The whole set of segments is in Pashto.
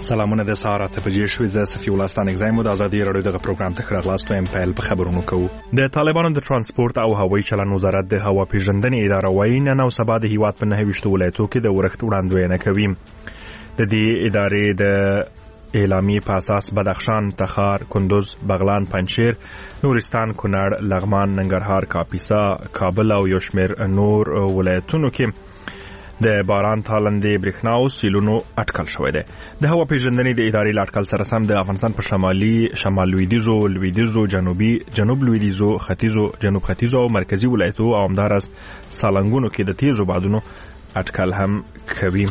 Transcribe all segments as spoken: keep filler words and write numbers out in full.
سلامونه د سهار اته بجې شوې. زه صفي الله ستانک زایم د ازادي راډیو دغه پروګرام ته خراغلاست وایم. پیل په خبرونو کوو. د طالبانو د ترانسپورت او هوایي چلن وزارت د هوا پیژندنې اداره وايي نن او سبا د هیواد په نهه ویشت ولایتو کې د ورښت وړاندوینه کوي. د دې ادارې د اعلامیې په اساس بدخشان، تخار، کندوز، بغلان، پنجشیر، نورستان، کونړ، لغمان، ننګرهار، کاپیسا، کابل او یو شمېر نور ولایتونو کې د باران تالندې برېښنا او سیلونو اټکل شوی دی. د هوا پیژندنې د ادارې له اټکل سره سم د افغانستان په شمالي، شمال لویدیځو، لویدیځو، جنوبي، جنوب لویدیځو، ختیځو، جنوب ختیځو او مرکزي ولایتو او همداراز سالنګونو کې د تیزو بادونو اټکل هم کوي.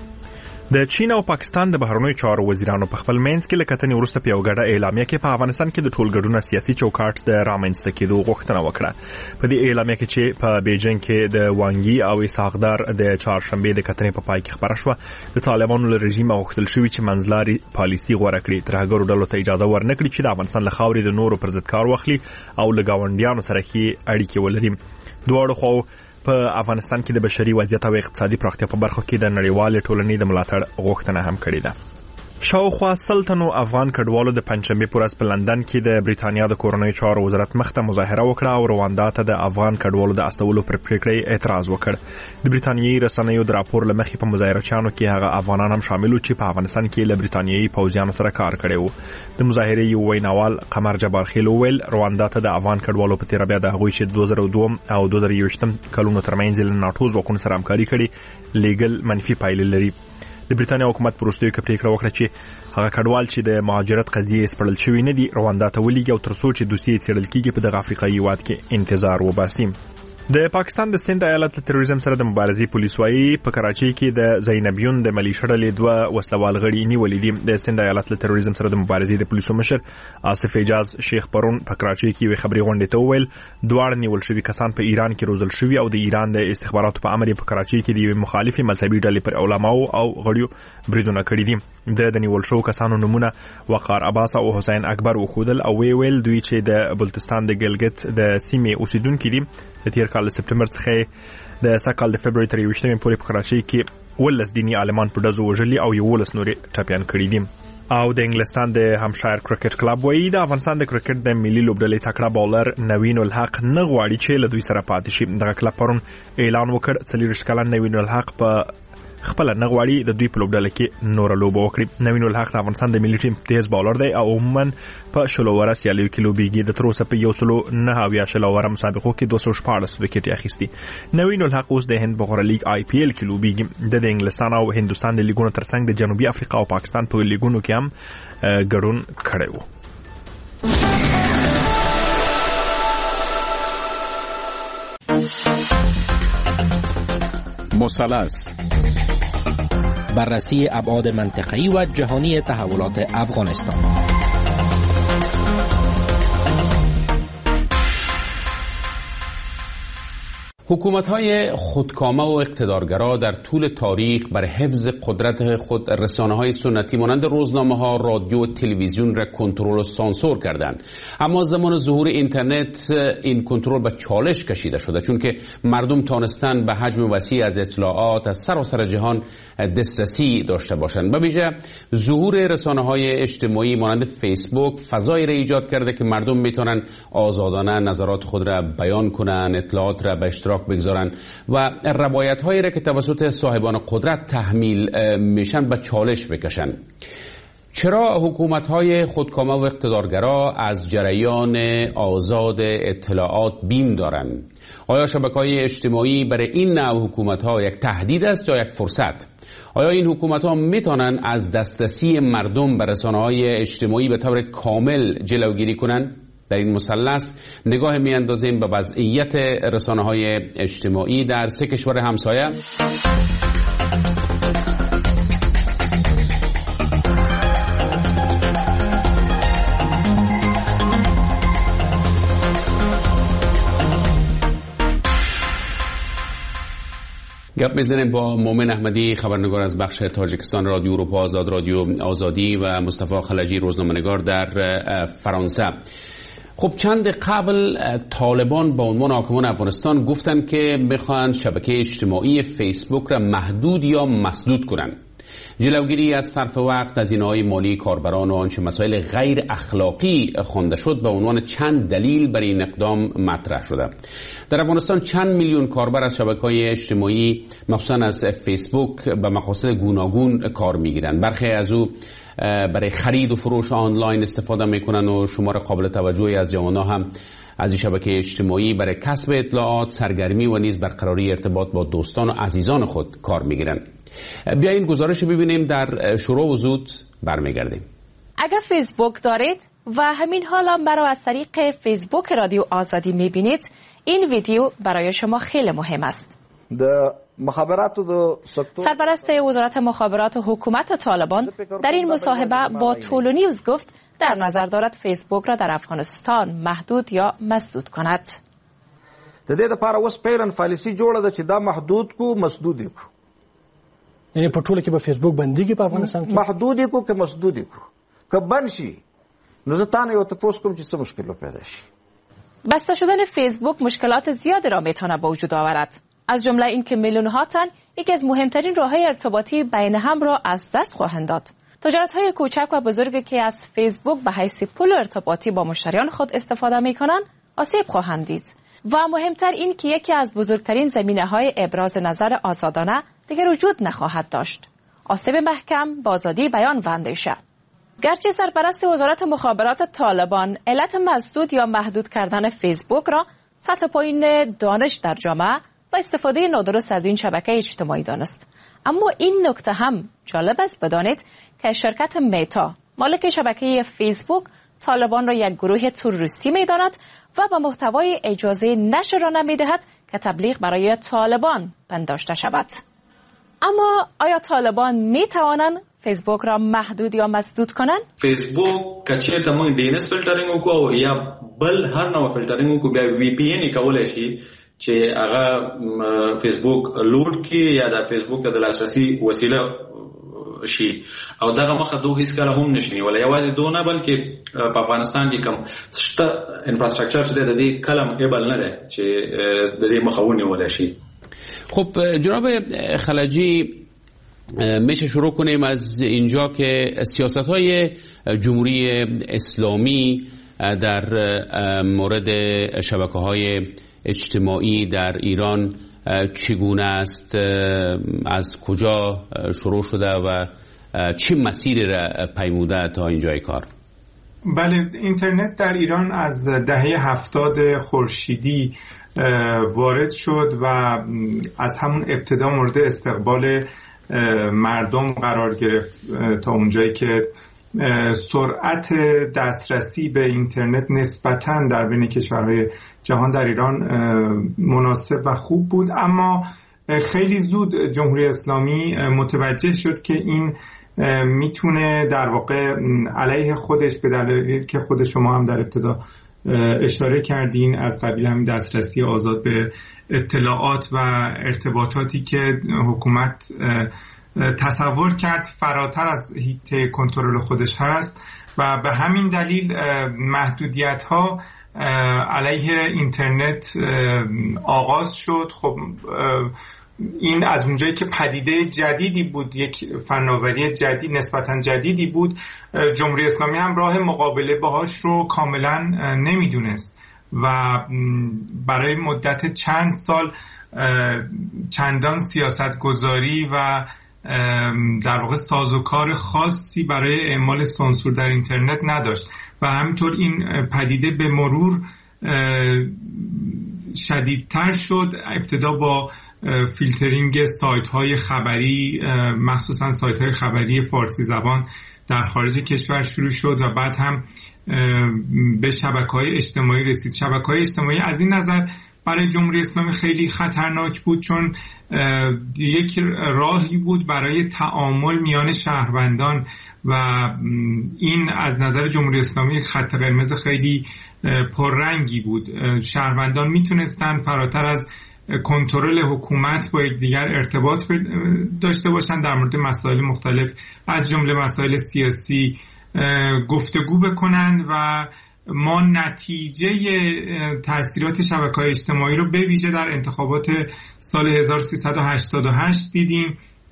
د چین او پاکستان د بهرنیو چارو وزیرانو په خپل منځ کې لکتنې وروسته په یو ګډه اعلامیه کې په افغانستان کې د ټولګډونه سیاسي چوکاټ د رامنځته کېدو غوښتنه وکړه. په دې اعلامیه کې چې په بیجینګ کې د وانګي او اسحاقدار د چهارشنبې د کتنې په پای کې خبره شوه، د طالبانو له رژیم غوښتل شوی چې منځلاري پالیسي غوره کړي، ترهګرو ډلو ته اجازه ورنکړي چې د افغانستان له خاورې د نورو پر ضد کار واخلي او له ګاونډیانو سره ښې اړیکې ولري. دواړو خواو په افغانستان کې د بشري وضعیت او اقتصادي پراختیا په برخو کې د نړیوال ټولنې د ملاتړ غوښتنه هم کړې ده. شاوخوا سلطنو افغان کډوالو د پنځشنبې په ورځ په لندن کې د بریتانیا د کورنیو چارو وزارت مخ ته مظاهره وکړه او رواندا ته د افغان کډوالو د استولو پر پریکړې اعتراض وکړ. د بریتانیایي رسنیو د راپور له مخې په مظاهرچیانو کې هغه افغانان هم شامل وو چې په افغانستان کې له بریتانیایي پوځیانو سره کار کړی وو. د مظاهرې یو ویناوال قمر جبار خیل وویل رواندا ته د افغان کډوالو په تیر بیا د هغوی چې دوه زره دوه او دوه زره یوویشت کلونو ترمنځ له ناټو ځواکونو سره همکاري کړې لیګل منفي پایلې لري. د بریتانیا حکومت پروستوي کې پریکړه وکړه چې هغه کډوال چې د مهاجرت قضیې سپړل شوی نه دي رواندا ته ولېږي او تر څو چې دوسیې څېړل کېږي په دغه افریقایي هېواد کې انتظار وباسي. د پاکستان د سند ایالت له تروریزم سره د مبارزې پولیس وايي په کراچۍ کې د زینبیون د ملیشیا ډلې دوه وسلوال غړي نیولي دي. د سند ایالت له تروریزم سره د مبارزې د پولیسو مشر آصف اعجاز شیخ پرون په کراچۍ کې یوې خبري غونډې ته وویل دواړه نیول شوي کسان په ایران کې روزل شوي او د ایران د استخباراتو په امر په کراچۍ کې د یوې مخالفې مذهبي ډلې پر علماو او غړیو بریدونه کړي دي. د د نیول شو کسانو نمونه وقار عباس او حسین اکبر وښودل او وی ویل دوی چې د بلوچستان د ګلګت د سیمې اوسیدونکي دي. د تیر کال سپټمبر څخه د سکهال د فبرवरी تر یوویشتمې پورې په کراچۍ کې ولس دینی عالمان په ډزو وژلي او یولس نورې ټپیان کړي دي. او د انګلستان د همشایر کرکټ کلب وایي د افغانستان د کرکټ د ملي لوبډلې تکړه بولر نوین الحق نه غواړي چې له دوی سره پاتې شي. دغه کلب پرون اعلان وکړ څلوېښت کلن نوین الحق په خپل نه غواړي د دوی په لوبډله کې نور لوب وکړي. نوین الحق د افغانستان د ملي ټیم تیز بولر دی او عموما په شلو ورس سیالیو کې لوبېږي. د تر اوسه په یو سلو نه اویا شلو ور مسابقو کې دوه سوه شپاړس وکټ اخیستي. نوین الحق اوس د هند بغره لیګ آی پی ایل کې لوبېږي. د انګلستان او هندستان د لیګونو ترڅنګ د جنوبي افریقا او پاکستان په لیګونو کې هم ګډون کړی و. مثلث بررسی ابعاد منطقه‌ای و جهانی تحولات افغانستان. حکومت‌های خودکامه و اقتدارگرا در طول تاریخ بر حفظ قدرت خود رسانه‌های سنتی مانند روزنامه‌ها، رادیو و تلویزیون را کنترل و سانسور کردند. اما زمان ظهور اینترنت این کنترل به چالش کشیده شده، چون که مردم تانستن به حجم وسیع از اطلاعات از سراسر جهان دسترسی داشته باشند. به ویژه ظهور رسانه‌های اجتماعی مانند فیسبوک فضایی را ایجاد کرده که مردم میتونن آزادانه نظرات خود را بیان کنند، اطلاعات را به اشتراک بگذارن و روایت هایی را که توسط صاحبان قدرت تحمیل میشن به چالش بکشن. چرا حکومت های خودکامه و اقتدارگرا از جریان آزاد اطلاعات بین دارند؟ آیا شبکه‌های اجتماعی برای این نوع حکومت ها یک تهدید است یا یک فرصت؟ آیا این حکومت ها میتونن از دسترسی مردم به رسانه‌های اجتماعی به طور کامل جلوگیری کنند؟ در این مثلث نگاه میاندازیم به وضعیت رسانه‌های اجتماعی در سه کشور همسایه. گپ میزنیم با مومن احمدی، خبرنگار از بخش تاجیکستان رادیو اروپا آزاد، رادیو آزادی، و مصطفی خلجی، روزنامه‌نگار در فرانسه. خب چند قبل طالبان با عنوان حاکمان افغانستان گفتن که بخواهند شبکه اجتماعی فیسبوک را محدود یا مسدود کنند. جلوگیری از صرف وقت، هزینه‌های مالی کاربران و آنچه مسائل غیر اخلاقی خوانده شد به عنوان چند دلیل برای این اقدام مطرح شده. در افغانستان چند میلیون کاربر از شبکه‌های اجتماعی مخصوصا از فیسبوک به مقاصد گوناگون کار می‌گیرند. برخی از او برای خرید و فروش آنلاین استفاده می‌کنند و شمار قابل توجهی از جوانان هم از این شبکه اجتماعی برای کسب اطلاعات، سرگرمی و نیز برقراری ارتباط با دوستان و عزیزان خود کار می‌گیرند. بیایید گزارش ببینیم، در شروع و زود برمیگردیم. اگر فیسبوک دارید و همین حالا مرا از طریق فیسبوک رادیو آزادی می‌بینید، این ویدیو برای شما خیلی مهم است. سرپرست وزارت مخابرات و حکومت طالبان در این مصاحبه با طولو نیوز گفت در نظر دارد فیسبوک را در افغانستان محدود یا مسدود کند. د دې لپاره اوس پیرن پالیسی جوړه ده چې دا محدود کو مسدود کو. یعنی په ټوله کې به فیسبوک بنديږي په افغانستان کې؟ محدود کو که مسدود کو. که بند شي نو زه تاسو یو تاسو کوم چې څه مشکل پیدا شي. بسته شدن فیسبوک مشکلات زیادی را میتونه به وجود آورد. از جمله اینکه میلیون‌ها تن یکی از مهمترین راه‌های ارتباطی بین هم را از دست خواهند داد. تجارت‌های کوچک و بزرگی که از فیسبوک به حیث پول ارتباطی با مشتریان خود استفاده می‌کنند، آسیب خواهند دید. و مهمتر این که یکی از بزرگترین زمینه‌های ابراز نظر آزادانه دیگر وجود نخواهد داشت. آسیب محکم با آزادی بیان و اندیشه. گرچه سرپرست وزارت مخابرات طالبان علت مسدود یا محدود کردن فیسبوک را سطح پایین دانش در جامعه و استفاده نادرست از این شبکه اجتماعی دانست، اما این نکته هم جالب است بدانید که شرکت میتا مالک شبکه فیسبوک طالبان را یک گروه تروریستی می‌داند و به محتوای اجازه نشر را نمی‌دهد که تبلیغ برای طالبان پنداشته شود. اما آیا طالبان می‌توانند فیسبوک را محدود یا مسدود کنند؟ فیسبوک کچې ته موږ ډي ان اس فلټرینګ وکړو یا بل هر نوع فلټرینګ وکړو، بیا وی پی ان کولای شي چې هغه فیسبوک لوډ کړي یا د فیسبوک ته د لاسرسي وسیله شي او دغه مخه دوه هیڅ کله هم نشي ولا یوازې دونه بلکې په افغانستان کې کوم شته انفراستراکچر چې د دې کلم ایبل نه ده چې د دې مخاوني ولا شي. خب جناب خلجی، میشه شروع کنیم از اینجا که سیاست‌های جمهوری اسلامی در مورد شبکه‌های اجتماعی در ایران چگونه است، از کجا شروع شده و چه مسیری را پیموده تا اینجای کار؟ بله، اینترنت در ایران از دهه هفتاد خورشیدی وارد شد و از همون ابتدا مورد استقبال مردم قرار گرفت تا اونجایی که سرعت دسترسی به اینترنت نسبتاً در بین کشورهای جهان در ایران مناسب و خوب بود، اما خیلی زود جمهوری اسلامی متوجه شد که این میتونه در واقع علیه خودش، به دلیلی که خود شما هم در ابتدا اشاره کردین، از قبیل همین دسترسی آزاد به اطلاعات و ارتباطاتی که حکومت تصور کرد فراتر از حیطه کنترل خودش هست و به همین دلیل محدودیت ها علیه اینترنت آغاز شد. خب این از اونجایی که پدیده جدیدی بود، یک فناوری جدید نسبتاً جدیدی بود، جمهوری اسلامی هم راه مقابله باهاش رو کاملا نمیدونست و برای مدت چند سال چندان سیاست گذاری و در واقع سازوکار خاصی برای اعمال سانسور در اینترنت نداشت و همینطور این پدیده به مرور شدیدتر شد. ابتدا با فیلترینگ سایت های خبری، مخصوصا سایت های خبری فارسی زبان در خارج کشور شروع شد و بعد هم به شبکه‌های اجتماعی رسید. شبکه‌های اجتماعی از این نظر برای جمهوری اسلامی خیلی خطرناک بود چون یک راهی بود برای تعامل میان شهروندان و این از نظر جمهوری اسلامی خط قرمز خیلی پررنگی بود. شهروندان میتونستن فراتر از کنترل حکومت با یکدیگر ارتباط داشته باشن، در مورد مسائل مختلف از جمله مسائل سیاسی گفتگو بکنند و ما نتیجه تأثیرات شبکه‌های اجتماعی رو به ویژه در انتخابات سال هزار و سیصد و هشتاد و هشت دیدیم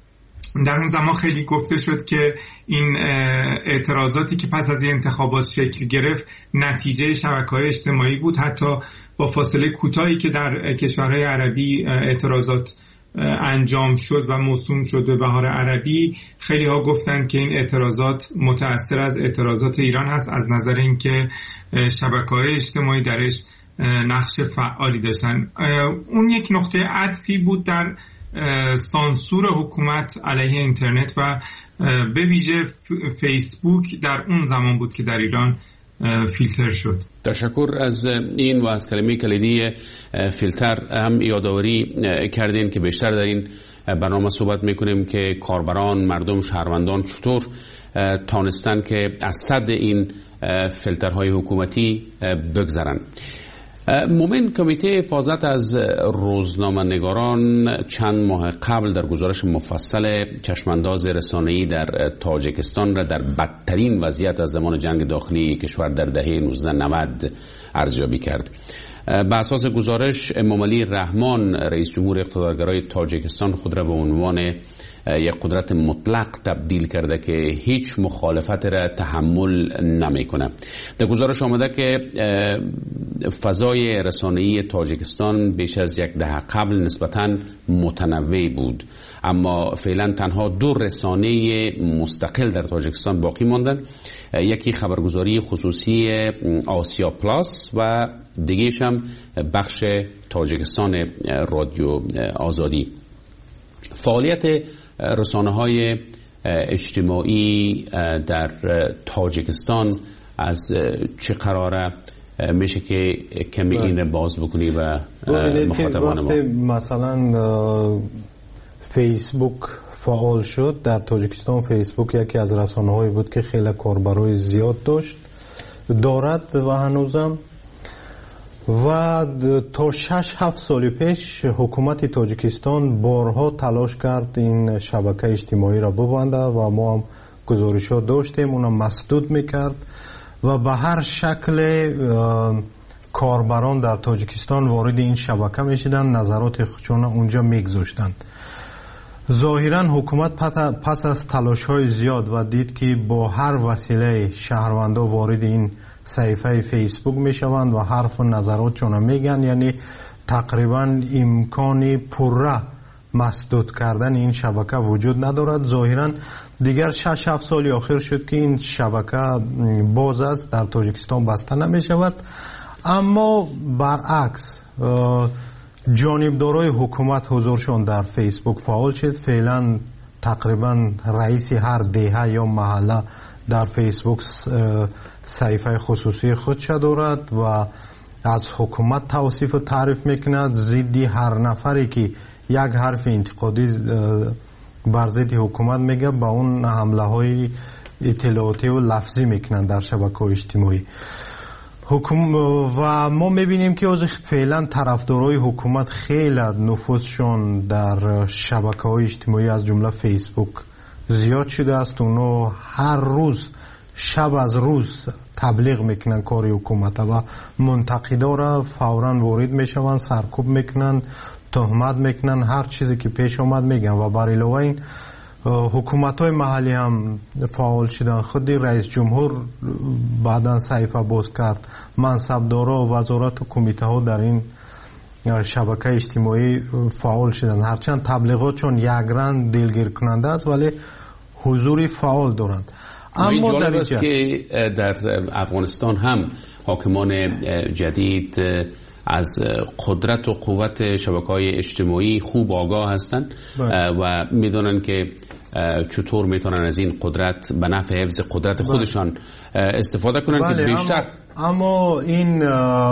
در اون زمان خیلی گفته شد که این اعتراضاتی که پس از انتخابات شکل گرفت نتیجه شبکه‌های اجتماعی بود. حتی با فاصله کوتاهی که در کشورهای عربی اعتراضات انجام شد و موسوم شد به بهار عربی، خیلی ها گفتن که این اعتراضات متأثر از اعتراضات ایران هست، از نظر اینکه شبکه‌های اجتماعی درش نقش فعالی داشتن. اون یک نقطه عطفی بود در سانسور حکومت علیه اینترنت و به ویژه فیسبوک در اون زمان بود که در ایران فیلتر شد. تشکر از این و از کلمه کلیدی فیلتر هم یادآوری کردین که بیشتر در این برنامه صحبت میکنیم که کاربران، مردم، شهروندان چطور تانستن که از صد این فیلترهای حکومتی بگذرن. مومن، کمیته حفاظت از روزنامه‌نگاران چند ماه قبل در گزارش مفصل چشمانداز رسانه‌ای در تاجیکستان را در بدترین وضعیت از زمان جنگ داخلی کشور در دهه نوزده نود ارزیابی کرد. بر اساس گزارش، امامعلی رحمان، رئیس جمهور اقتدارگرای تاجیکستان، خود را به عنوان یک قدرت مطلق تبدیل کرده که هیچ مخالفت را تحمل نمیکنه. در گزارش آمده که فضای رسانه‌ای تاجیکستان بیش از یک دهه قبل نسبتاً متنوع بود، اما فعلا تنها دو رسانه مستقل در تاجیکستان باقی ماندند. یکی خبرگزاری خصوصی آسیا پلاس و دیگه‌اش هم بخش تاجیکستان رادیو آزادی. فعالیت رسانه‌های اجتماعی در تاجیکستان از چه قراره؟ میشه که کمی این رو باز بکنی و مخاطبان ما. وقتی مثلا فیسبوک فعال شد در تاجیکستان، فیسبوک یکی از رسانه‌هایی بود که خیلی کاربرای زیاد داشت دارد و هنوزم، و تا شش هفت سال پیش حکومت تاجیکستان بارها تلاش کرد این شبکه اجتماعی را ببنده و ما هم گزارشات داشتیم، اونم مسدود میکرد و به هر شکل کاربران در تاجیکستان وارد این شبکه میشدن، نظرات خودشون اونجا میگذاشتند. ظاهرا حکومت پس از تلاش های زیاد و دید که با هر وسیله شهروندا وارد این صفحه فیسبوک میشوند و حرف و نظراتشون میگن، یعنی تقریبا امکانی پره مسدود کردن این شبکه وجود ندارد. ظاهرا دیگر شش هفت سالی آخر شد که این شبکه باز است، در تاجیکستان بسته نمیشود. اما برعکس جانبدارای حکومت حضورشون در فیسبوک فعال شد. فعلا تقریبا رئیس هر دهه یا محله در فیسبوک صفحه خصوصی خودش دارد و از حکومت توصیف و تعریف میکند. ضدی هر نفری که یک حرف انتقادی بر ضد حکومت میگه با اون حمله های اطلاعاتی و لفظی میکنند در شبکه‌های اجتماعی. حکوم و ما میبینیم که از فعلا طرفدارای حکومت خیلی نفوذشون در شبکه‌های اجتماعی از جمله فیسبوک زیاد شده است. اونا هر روز شب از روز تبلیغ میکنن کاری حکومت و منتقدا را فوراً وارد میشوند، سرکوب میکنن، تهمت میکنن، هر چیزی که پیش اومد میگن. و بر علاوه این حکومت های محلی هم فعال شدن. خود رئیس جمهور بعداً صحیفه باز کرد، منصبدارا و وزارت و کمیته ها در این شبکه اجتماعی فعال شدن. هرچند تبلیغاتشون یک رنگ دلگیر کننده است ولی حضوری فعال دارند. اما جالب است که در افغانستان هم حاکمان جدید از قدرت و قوت شبکه‌های اجتماعی خوب آگاه هستند و میدونن که چطور میتونن از این قدرت به نفع حفظ قدرت خودشان استفاده کنن که بیشتر. اما, اما این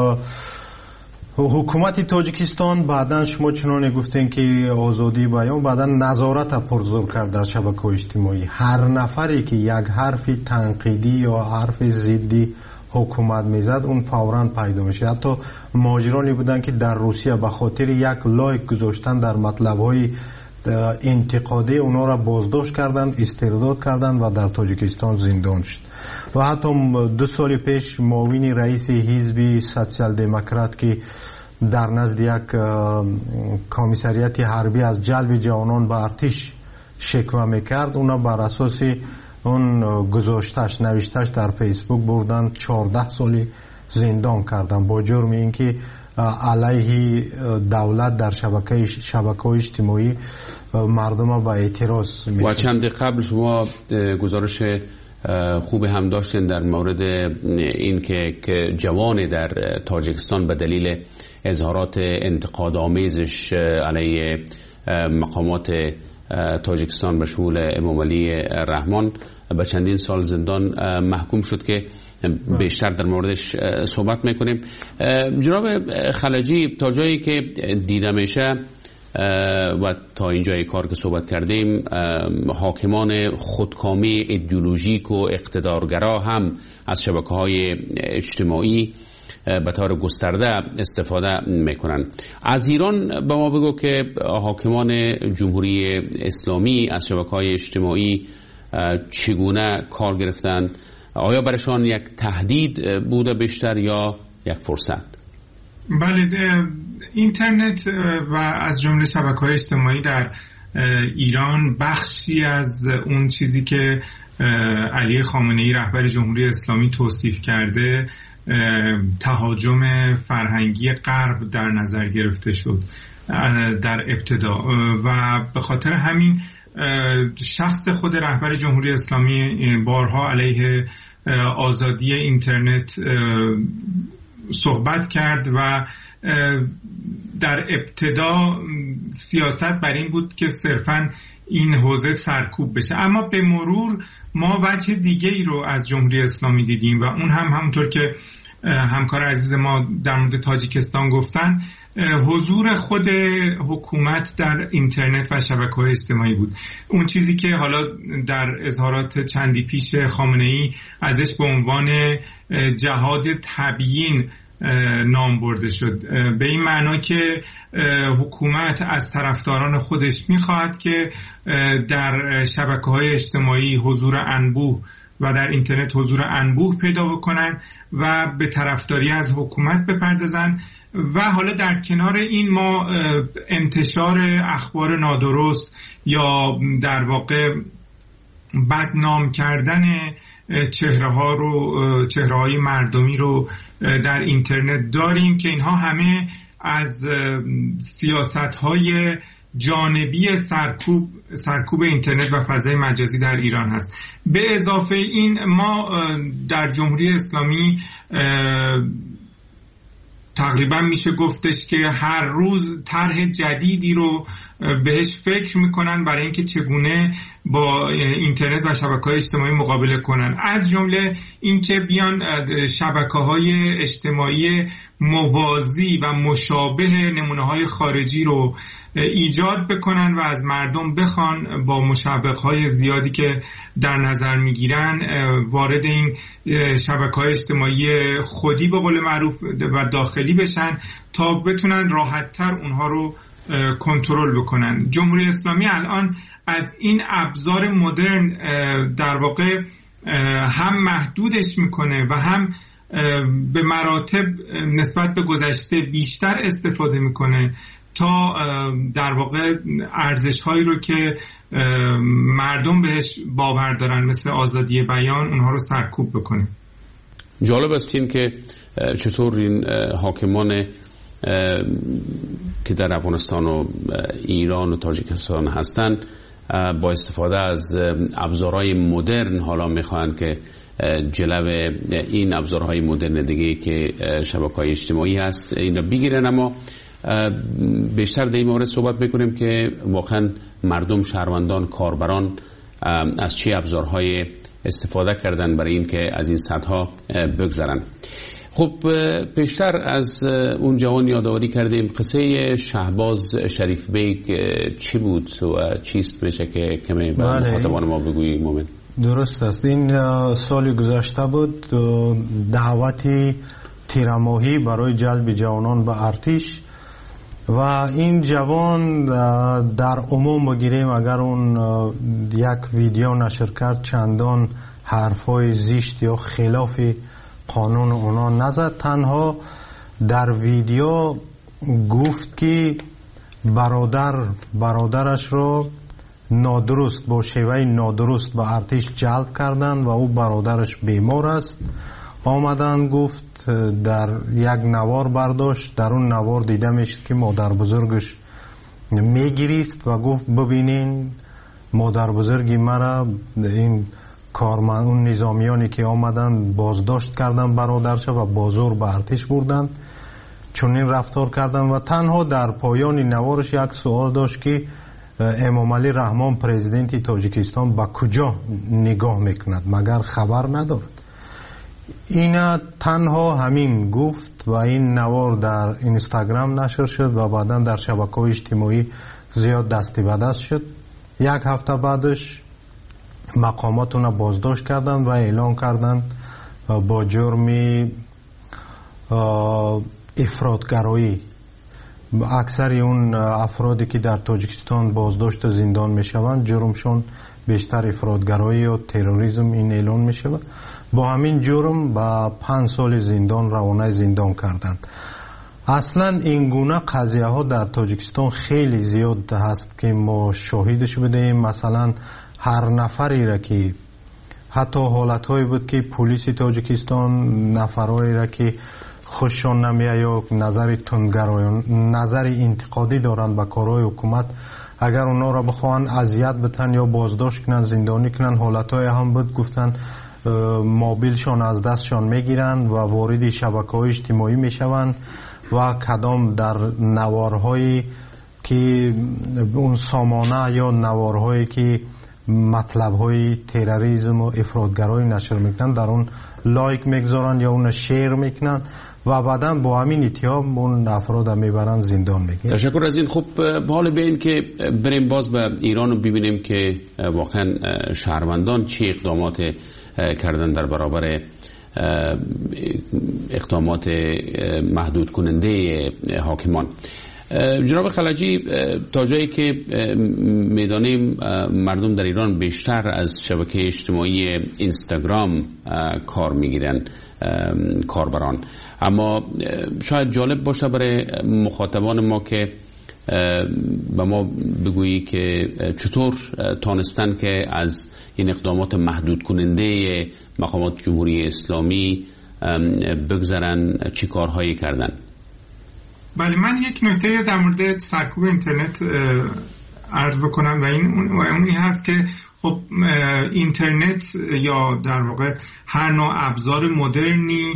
حکومت تاجیکستان بعداً شما چنان گفتین که آزادی بیان، بعداً نظارت پرزور کرد در شبکه‌های اجتماعی. هر نفری که یک حرف تنقیدی یا حرف ضدی حکومت میزد اون فوراً پیدا میشه. حتی ماجرانی بودن که در روسیه به خاطر یک لایک گذاشتن در مطلب‌های انتقادی اونا را بازداشت کردن، استرداد کردن و در تاجیکستان زندان شد. و حتی دو سال پیش معاون رئیس حزب سوسیال دموکرات که در نزد یک کمیسریت حربی از جلب جوانان به ارتش شکوه میکرد، اونا بر اساس اون گذاشتش نوشتش در فیسبوک بردن چهارده سالی زندان کردن با جرم اینکه علیه دولت در شبکه شبکه‌های اجتماعی مردم با اعتراض می‌کرد. و چند قبل شما گزارش خوب هم داشتین در مورد این که جوان در تاجیکستان به دلیل اظهارات انتقادآمیزش علیه مقامات تاجیکستان به شمول امام علی رحمان به چندین سال زندان محکوم شد که بیشتر در موردش صحبت میکنیم. جناب خلجی، تا جایی که دیده میشه و تا اینجای کار که صحبت کردیم، حاکمان خودکامی ایدئولوژیک و اقتدارگرا هم از شبکه‌های اجتماعی به طور گسترده استفاده میکنن. از ایران به ما بگو که حاکمان جمهوری اسلامی از شبکه‌های اجتماعی چگونه کار گرفتند؟ آیا برشان یک تهدید بوده بیشتر یا یک فرصت؟ بله، اینترنت و از جمله شبکه‌های اجتماعی در ایران بخشی از اون چیزی که علی خامنه‌ای رهبر جمهوری اسلامی توصیف کرده تهاجم فرهنگی غرب در نظر گرفته شد در ابتدا و به خاطر همین شخص خود رهبر جمهوری اسلامی بارها علیه آزادی اینترنت صحبت کرد و در ابتدا سیاست بر این بود که صرفاً این حوزه سرکوب بشه، اما به مرور ما وجه دیگه ای رو از جمهوری اسلامی دیدیم و اون هم همونطور که همکار عزیز ما در مورد تاجیکستان گفتن، حضور خود حکومت در اینترنت و شبکه‌های اجتماعی بود. اون چیزی که حالا در اظهارات چندی پیش خامنه‌ای ازش به عنوان جهاد تبیین نام برده شد، به این معنا که حکومت از طرفداران خودش میخواهد که در شبکه‌های اجتماعی حضور انبوه و در اینترنت حضور انبوه پیدا بکنن و به طرفداری از حکومت بپردازن و حالا در کنار این ما انتشار اخبار نادرست یا در واقع بدنام کردن چهره ها رو چهره های مردمی رو در اینترنت داریم که اینها همه از سیاست های جانبی سرکوب سرکوب اینترنت و فضای مجازی در ایران هست. به اضافه این ما در جمهوری اسلامی تقریبا میشه گفتش که هر روز طرح جدیدی رو بهش فکر میکنن برای اینکه چگونه با اینترنت و شبکه‌های اجتماعی مقابله کنن، از جمله اینکه بیان شبکه‌های اجتماعی موازی و مشابه نمونه‌های خارجی رو ایجاد بکنن و از مردم بخوان با مشابه‌های زیادی که در نظر میگیرن وارد این شبکه‌های اجتماعی خودی به قول معروف و داخلی بشن تا بتونن راحت‌تر اونها رو کنترل بکنن. جمهوری اسلامی الان از این ابزار مدرن در واقع هم محدودش میکنه و هم به مراتب نسبت به گذشته بیشتر استفاده میکنه تا در واقع ارزش‌هایی رو که مردم بهش باور دارن مثل آزادی بیان اونها رو سرکوب بکنه. جالب است این که چطور این حاکمان که در افغانستان و ایران و تاجیکستان هستند با استفاده از ابزارهای مدرن حالا میخواهند که جلو این ابزارهای مدرن دیگه که شبکه‌های اجتماعی هست این رو بگیرن. اما بیشتر در این مورد صحبت میکنیم که واقعا مردم، شهروندان، کاربران از چه ابزارهای استفاده کردن برای این که از این سطح‌ها بگذرن. خب پیشتر از اون جوان یادآوری کردیم، قصه شهباز شریف بیگ چی بود و چیست میشه که کمی به مخاطبان ما بگویی مومن؟ درست است. این سالی گذشته بود دعوتی تیرماهی برای جلب جوانان به ارتش و این جوان در عموم بگیریم اگر اون یک ویدیو نشر کرد چندان حرفای زشت یا خلاف قانون اونا نزد، تنها در ویدیو گفت که برادر برادرش رو نادرست با شیوه نادرست به ارتش جلب کردند و او برادرش بیمار است. آمدن گفت در یک نوار برداشت، در اون نوار دیده میشه که مادر بزرگش میگریست و گفت ببینین مادر بزرگی مرا این کارمند اون نظامیانی که آمدن بازداشت کردن برادرش و بازور به ارتش بردن، چون این رفتار کردن. و تنها در پایان نوارش یک سوال داشت که امام علی رحمان پرزیدنت تاجیکستان به کجا نگاه میکند، مگر خبر ندارد؟ اینا تنها همین گفت و این نوار در اینستاگرام نشر شد و بعدا در شبکه‌های اجتماعی زیاد دستی به دست شد. یک هفته بعدش مقامات اون بازداشت کردند و اعلان کردند با جرم افراطگرایی. اکثر اون افرادی که در تاجیکستان بازداشت و زندان میشوند جرمشون بیشتر افراطگرایی و تروریسم این اعلان میشود. با همین جرم با پنج سال زندان روانه زندان کردند. اصلا این گونه قضیه ها در تاجیکستان خیلی زیاد هست که ما شاهدش بدهیم. مثلا هر نفری را که حتی حالت هایی بود که پلیس تاجیکستان نفرهایی را که خوششان نمیاد یا نظر تندگرایان نظر انتقادی دارند به کارهای حکومت، اگر اونا را بخوان اذیت بتن یا بازداشت کنن زندانی کنن، حالت های هم بود گفتن موبیلشان از دستشان میگیرن و وارد شبکه‌های اجتماعی میشوند و کدام در نوارهایی که اون سامانه یا نوارهایی که مطلب‌های تروریسم و افراطگرایی نشر میکنن در اون لایک میگذارن یا اون شیر میکنن و بعدا با همین اتهام اون افراد میبرن زندان میگیرن. تشکر از این. خب حالا به این که بریم باز به ایران و ببینیم که واقعا شهروندان چه اقدامات کردن در برابر اقدامات محدود کننده حاکمان. جناب خلجی، تا جایی که میدانیم مردم در ایران بیشتر از شبکه اجتماعی اینستاگرام کار میگیرن کاربران، اما شاید جالب باشه برای مخاطبان ما که به ما بگویی که چطور تانستن که از این اقدامات محدود کننده مقامات جمهوری اسلامی بگذرن، چی کارهایی کردن؟ بله، من یک نکته در مورد سرکوب اینترنت عرض بکنم و این و اون این هست که خب اینترنت یا در واقع هر نوع ابزار مدرنی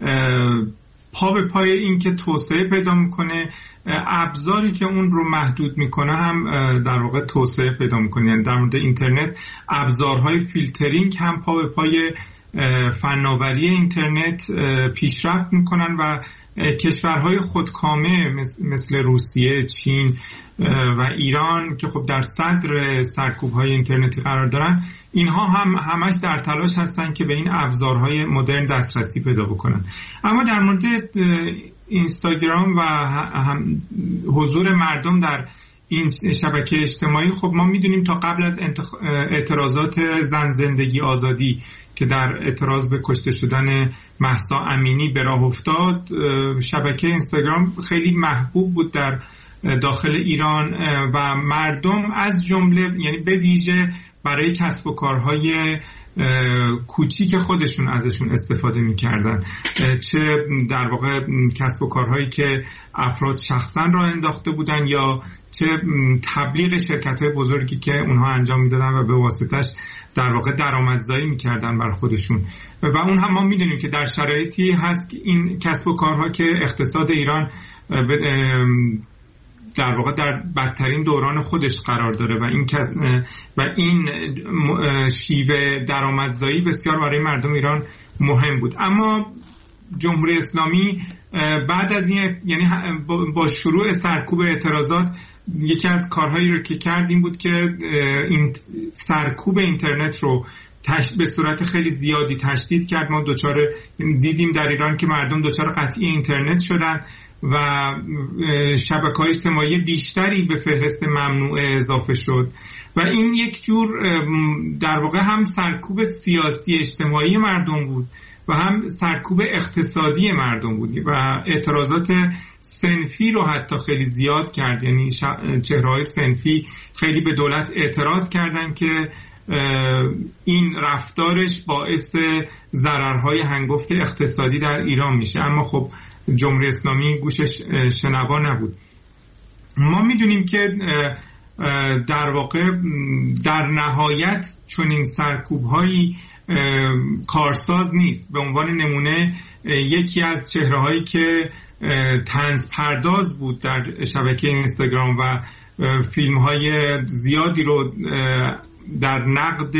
پا به پای این که توسعه پیدا میکنه، ابزاری که اون رو محدود میکنه هم در واقع توسعه پیدا میکنه. یعنی در مورد اینترنت ابزارهای فیلترینگ هم پا به پای فناوری اینترنت پیشرفت میکنن و کشورهای خودکامه مثل روسیه، چین و ایران که خب در صدر سرکوب‌های اینترنتی قرار دارن، اینها هم همش در تلاش هستن که به این ابزارهای مدرن دسترسی پیدا بکنن. اما در مورد اینستاگرام و هم حضور مردم در این شبکه اجتماعی، خب ما میدونیم تا قبل از اعتراضات زن زندگی آزادی که در اعتراض به کشته شدن مهسا امینی به راه افتاد، شبکه اینستاگرام خیلی محبوب بود در داخل ایران و مردم از جمله یعنی به ویژه برای کسب و کارهای کوچیک خودشون ازشون استفاده می‌کردن، چه در واقع کسب و کارهایی که افراد شخصا راه انداخته بودن یا چه تبلیغ شرکت‌های بزرگی که اونها انجام میدادن و به واسطش در واقع درآمدزایی می‌کردن بر خودشون. و اون هم ما می‌دونیم که در شرایطی هست که این کسب و کارها که اقتصاد ایران در واقع در بدترین دوران خودش قرار داره و این و این شیوه درآمدزایی بسیار برای مردم ایران مهم بود. اما جمهوری اسلامی بعد از این، یعنی با شروع سرکوب اعتراضات، یکی از کارهایی رو که کرد این بود که این سرکوب اینترنت رو به صورت خیلی زیادی تشدید کرد. ما دوچار دیدیم در ایران که مردم دوچار قطعی اینترنت شدن و شبکه‌های اجتماعی بیشتری به فهرست ممنوعه اضافه شد و این یک جور در واقع هم سرکوب سیاسی اجتماعی مردم بود و هم سرکوب اقتصادی مردم بود و اعتراضات صنفی رو حتی خیلی زیاد کرد. یعنی چهره‌های صنفی خیلی به دولت اعتراض کردن که این رفتارش باعث ضررهای هنگفت اقتصادی در ایران میشه، اما خب جمهوری اسلامی گوشش شنوا نبود. ما میدونیم که در واقع در نهایت چنین سرکوب‌هایی کارساز نیست. به عنوان نمونه یکی از چهره‌هایی که طنز پرداز بود در شبکه اینستاگرام و فیلم‌های زیادی رو در نقد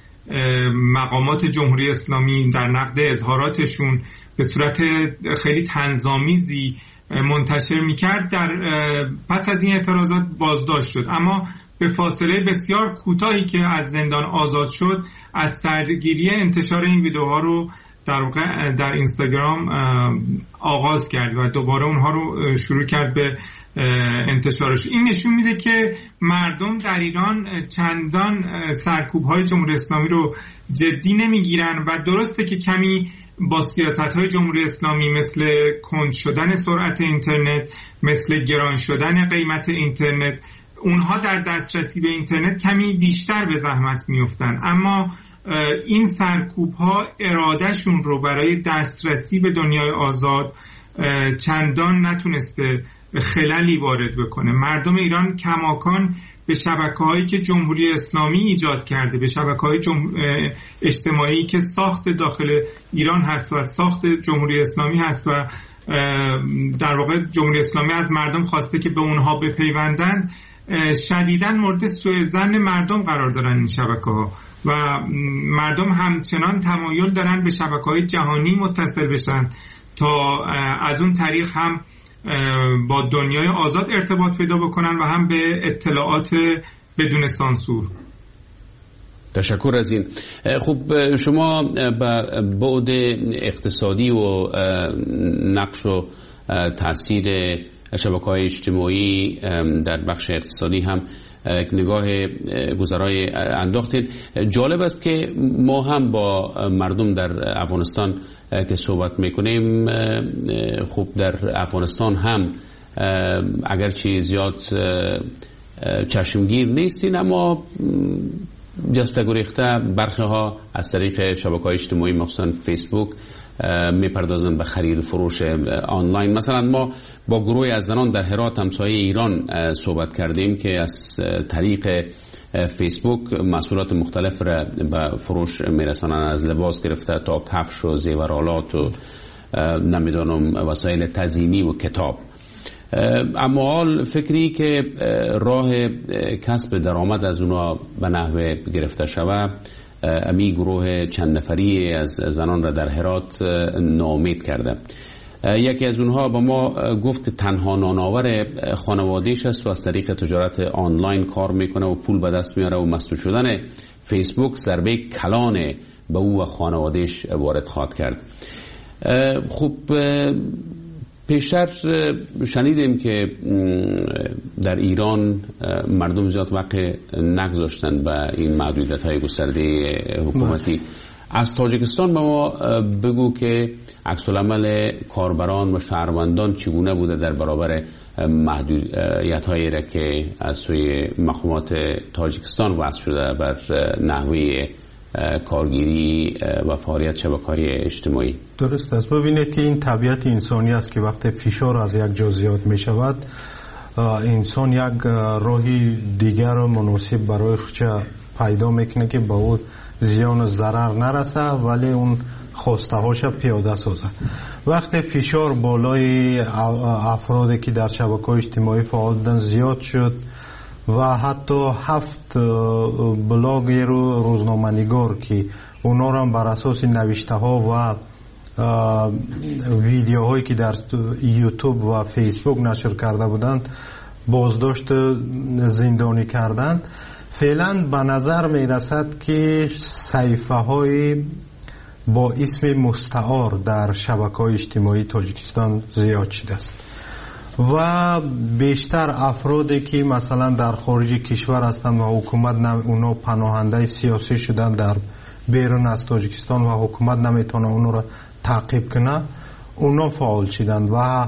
مقامات جمهوری اسلامی، در نقد اظهاراتشون به صورت خیلی طنزآمیزی منتشر می‌کرد، در پس از این اعتراضات بازداشت شد، اما به فاصله بسیار کوتاهی که از زندان آزاد شد از سرگیری انتشار این ویدیوها رو در واقع در اینستاگرام آغاز کرد و دوباره اونها رو شروع کرد به انتشارش. این نشون میده که مردم در ایران چندان سرکوب‌های جمهوری اسلامی رو جدی نمیگیرن و درسته که کمی با سیاست‌های جمهوری اسلامی مثل کند شدن سرعت اینترنت، مثل گران شدن قیمت اینترنت، اونها در دسترسی به اینترنت کمی بیشتر به زحمت میفتن، اما این سرکوب‌ها ارادهشون رو برای دسترسی به دنیای آزاد چندان نتونسته خللی وارد بکنه. مردم ایران کماکان به شبکه‌هایی که جمهوری اسلامی ایجاد کرده، به شبکه‌های جمع... اجتماعی که ساخت داخل ایران هست و ساخت جمهوری اسلامی هست و در واقع جمهوری اسلامی از مردم خواسته که به اونها بپیوندند، شدیداً مورد سوء ظن مردم قرار دارن این شبکه‌ها و مردم همچنان تمایل دارن به شبکه‌های جهانی متصل بشن تا از اون طریق هم با دنیای آزاد ارتباط پیدا بکنن و هم به اطلاعات بدون سانسور. تشکر از این. خب شما به بعد اقتصادی و نقش و تاثیر شبکه‌های اجتماعی در بخش اقتصادی هم نگاه گذرای انداختید. جالب است که ما هم با مردم در افغانستان که صحبت میکنیم، خب در افغانستان هم اگرچه زیاد چشمگیر نیستین، اما جسته گریخته برخی ها از طریق شبکه‌های اجتماعی مخصوصا فیسبوک میپردازن به خرید فروش آنلاین. مثلا ما با گروه از زنان در هرات همسایه ایران صحبت کردیم که از طریق فیسبوک محصولات مختلف را به فروش میرسانن، از لباس گرفته تا کفش و زیورالات و نمیدانم وسایل تزیینی و کتاب. اما حال فکری که راه کسب درآمد از اونا به نحوه گرفته شود، امی گروه چند نفری از زنان را در هرات ناامید کرده. یکی از اونها با ما گفت تنها نانآور خانوادهش است و از طریق تجارت آنلاین کار میکنه و پول به دست میاره و مسدود شدن فیسبوک ضربه کلان به او و خانوادهش وارد خواهد کرد. خب پیشتر شنیدیم که در ایران مردم زیاد وقت نگذاشتن به این محدودیت های گسترده حکومتی. از تاجیکستان به ما بگو که عکس العمل کاربران و شهروندان چگونه بوده در برابر محدودیت هایی را که از سوی مقامات تاجیکستان وضع شده بر نحوه کارگیری و فعالیت شبکه‌های اجتماعی. درست است. ببینید که این طبیعت انسانی است که وقتی فشار از یک جا زیاد می شود، انسان یک راهی دیگر و مناسب برای خودش پیدا میکنه که با او زیان و ضرر نرسه ولی اون خواسته هاش پیاده سازه. وقتی فشار بالای افرادی که در شبکه‌های اجتماعی فعال بودن زیاد شد و حتی هفت بلاگر و روزنامه‌نگار که اونا را بر اساس نوشته ها و ویدیوهایی که در یوتیوب و فیسبوک نشر کرده بودند بازداشت زندانی کردند. فعلا به نظر می رسد که صحیفه های با اسم مستعار در شبکه‌های اجتماعی تاجیکستان زیاد شده است و بیشتر افرادی که مثلا در خارج کشور هستند و حکومت اونا پناهنده سیاسی شدن در بیرون از تاجیکستان و حکومت نمیتونه اونو را تعقیب کنه، اونا فعال شدند و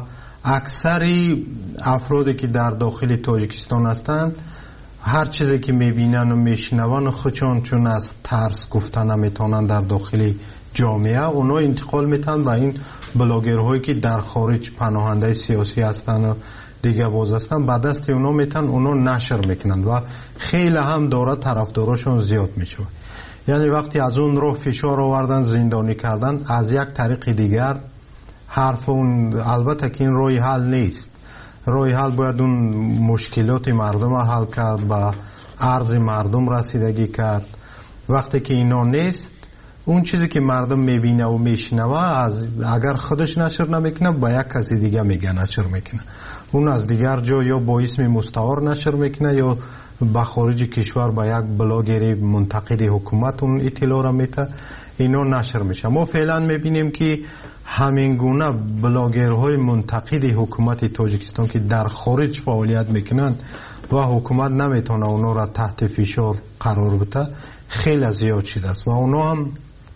اکثری افرادی که در داخل تاجیکستان هستند هر چیزی که میبینن و میشنون خودشون چون از ترس گفتن نمیتونن در داخل جامعه اونا انتقال میتن و این بلاگرهایی که در خارج پناهنده سیاسی هستن و دیگه باز هستن بعد دست اونا میتن اونا نشر میکنن و خیلی هم داره طرفداراشون زیاد میشه. یعنی وقتی از اون رو فشار آوردن زندانی کردن از یک طریق دیگر حرف اون، البته که این روی حل نیست، روی حل باید اون مشکلات مردم رو حل کرد و عرض مردم رسیدگی کرد. وقتی که اینا نیست اون چیزی که مردم میبینه و میشنوه از اگر خودش نشر نمیکنه با یک کسی دیگه میگه نشر میکنه، اون از دیگر جا یا با اسم مستعار نشر میکنه یا به خارج کشور با یک بلاگری منتقد حکومت اون اطلاع را میده، اینا نشر میشه. ما فعلا میبینیم که همین گونه بلاگرهای منتقد حکومت تاجیکستان که در خارج فعالیت میکنند و حکومت نمیتونه اونا را تحت فشار قرار بده خیلی زیاد شده است و اونا هم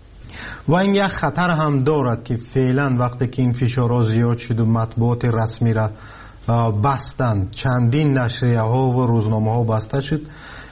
و این یک خطر هم دارد که فعلا وقتی که این فشارها زیاد شد و مطبوعات رسمی را بستن، چندین نشریه ها و روزنامه ها بسته شد،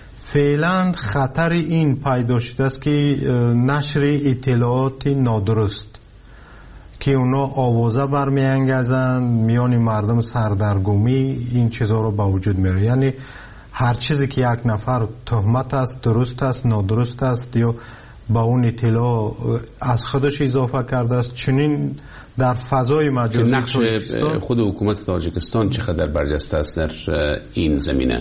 فعلا خطر این پیدا شده است که نشر اطلاعات نادرست که اونا آوازه برمی انگیزن میان مردم سردرگمی این چیزها رو به وجود میاره. یعنی هر چیزی که یک نفر تهمت است، درست است، نادرست است یا با اون اطلاع از خودش اضافه کرده است، چنین در فضای مجازی نقش خود حکومت تاجیکستان چقدر برجسته است در این زمینه؟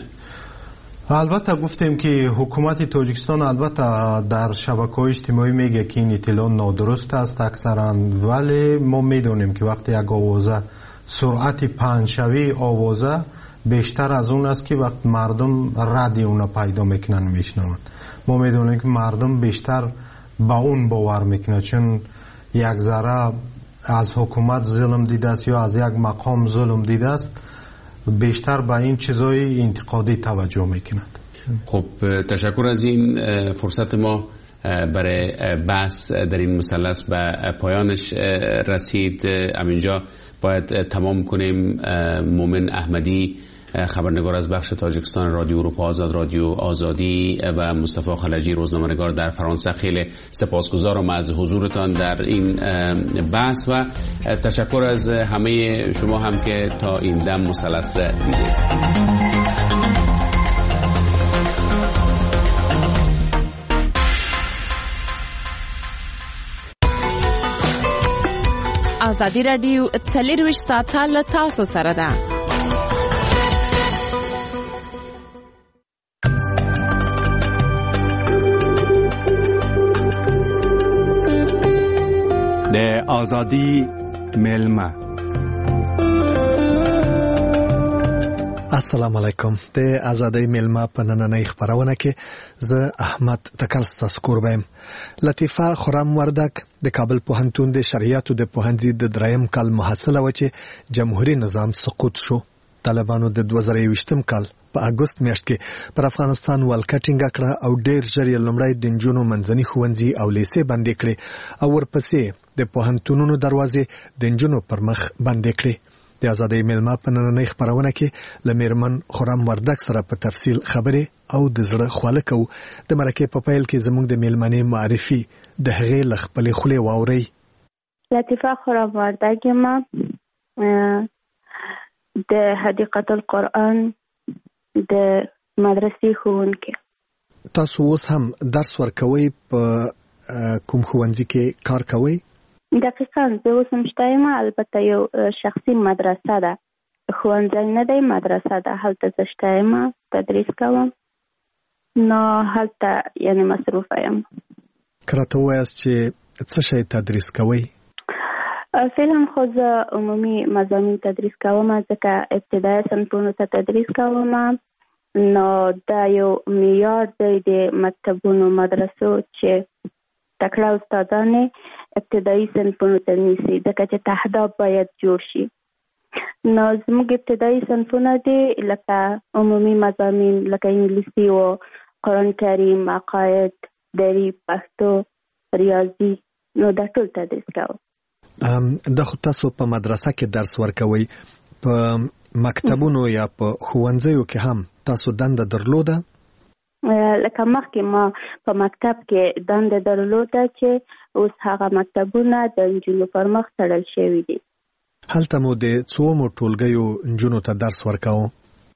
البته گفتیم که حکومت تاجیکستان البته در شبکه‌های اجتماعی میگه که این اطلاع نادرست است اکثرا، ولی ما میدونیم که وقتی یک آوازه سرعت پنجشوی آوازه بیشتر از اون است که وقت مردم رد اون پیدا میکنن میشنون. ما میدونیم که مردم بیشتر با اون باور میکنن چون یک ذره از حکومت ظلم دیده است یا از یک مقام ظلم دیده است بیشتر به این چیزای انتقادی توجه میکنند. خب تشکر از این فرصت ما برای بحث در این مثلث به پایانش رسید. همینجا باید تمام کنیم. مومن احمدی خبرنگار از بخش تاجیکستان رادیو اروپا آزاد، رادیو آزادی و مصطفی خلجی روزنامه‌نگار در فرانسه، خیلی سپاسگزارم از حضورتان در این بحث و تشکر از همه شما هم که تا این دم مثلث را دیدید. آزادی رادیو څلرویشت ساعته له تاسو سره ده. د آزادی ملما. السلام علیکم. د آزادی ملما په نننۍ خبرونه کې زه احمد تکل ستاسو کوربم. لطیفه خرم وردک د کابل پوهنتون د شریعت د پوهنځي د دریم کال محصله و چې جمهوریت نظام سقوط شو. طالبانو د دوه زره یوویشتم کال په اګوست میاشت کې پر افغانستان ولکه ټینګه کړه او ډیر ژر یې لومړی د نجونو منځني ښوونځي او لیسې بندې کړې او ورپسې د پوهنتونونو دروازې د نجونو پر مخ بندې کړې. د آزادۍ ملما په نننۍ خبرونه کې له میرمن خرم وردک سره په تفصیل خبرې او د زړه خواله کوو. د مرکې په پیل کې زموږ د میلمنې معرفي د هغې له خپلې خولې واورئ. لطیفه خرم وردک ما د حدیقه القرآن د مدرسې ښوونکې. تاسو اوس هم درس ورکوئ؟ په کوم ښوونځي کې کار کوئ؟ دقیقاً زه اوس هم شته یم، البته یو شخصي مدرسه ده، ښوونځی نه دی، مدرسه ده. هلته زه شته یم، تدریس کوم، نو هلته یعنې مصروفه یم. که راته ووایاست چې څه شی تدریس کوئ؟ فعلا خو زه عمومي مضامین تدریس کوم، ځکه ابتدایي صنفونو ته تدریس کوم. نو دا یو معیار دی د مکتبونو مدرسو چې تکړه استادان ابتدایي صنفونو ته نیسي، ځکه چې تهداب باید جوړ شي. نو زموږ ابتدایي صنفونه دي لکه عمومي مضامین لکه انګلیسي و قرآن کریم، عقاید، دری، پښتو، ریاضي، نو دا ټول تدریس کوو. دا خو تاسو په مدرسه کې درس ورکوي، په مکتبونو یا په ښوونځیو کې هم تاسو دنده درلوده؟ لکه مخکې ما په مکتب کې دنده درلوده چې اوس هغه مکتبونه د نجونو پر مخ تړل شوي دي. هلته مو د څومو ټولګیو نجونو ته درس ورکاوه؟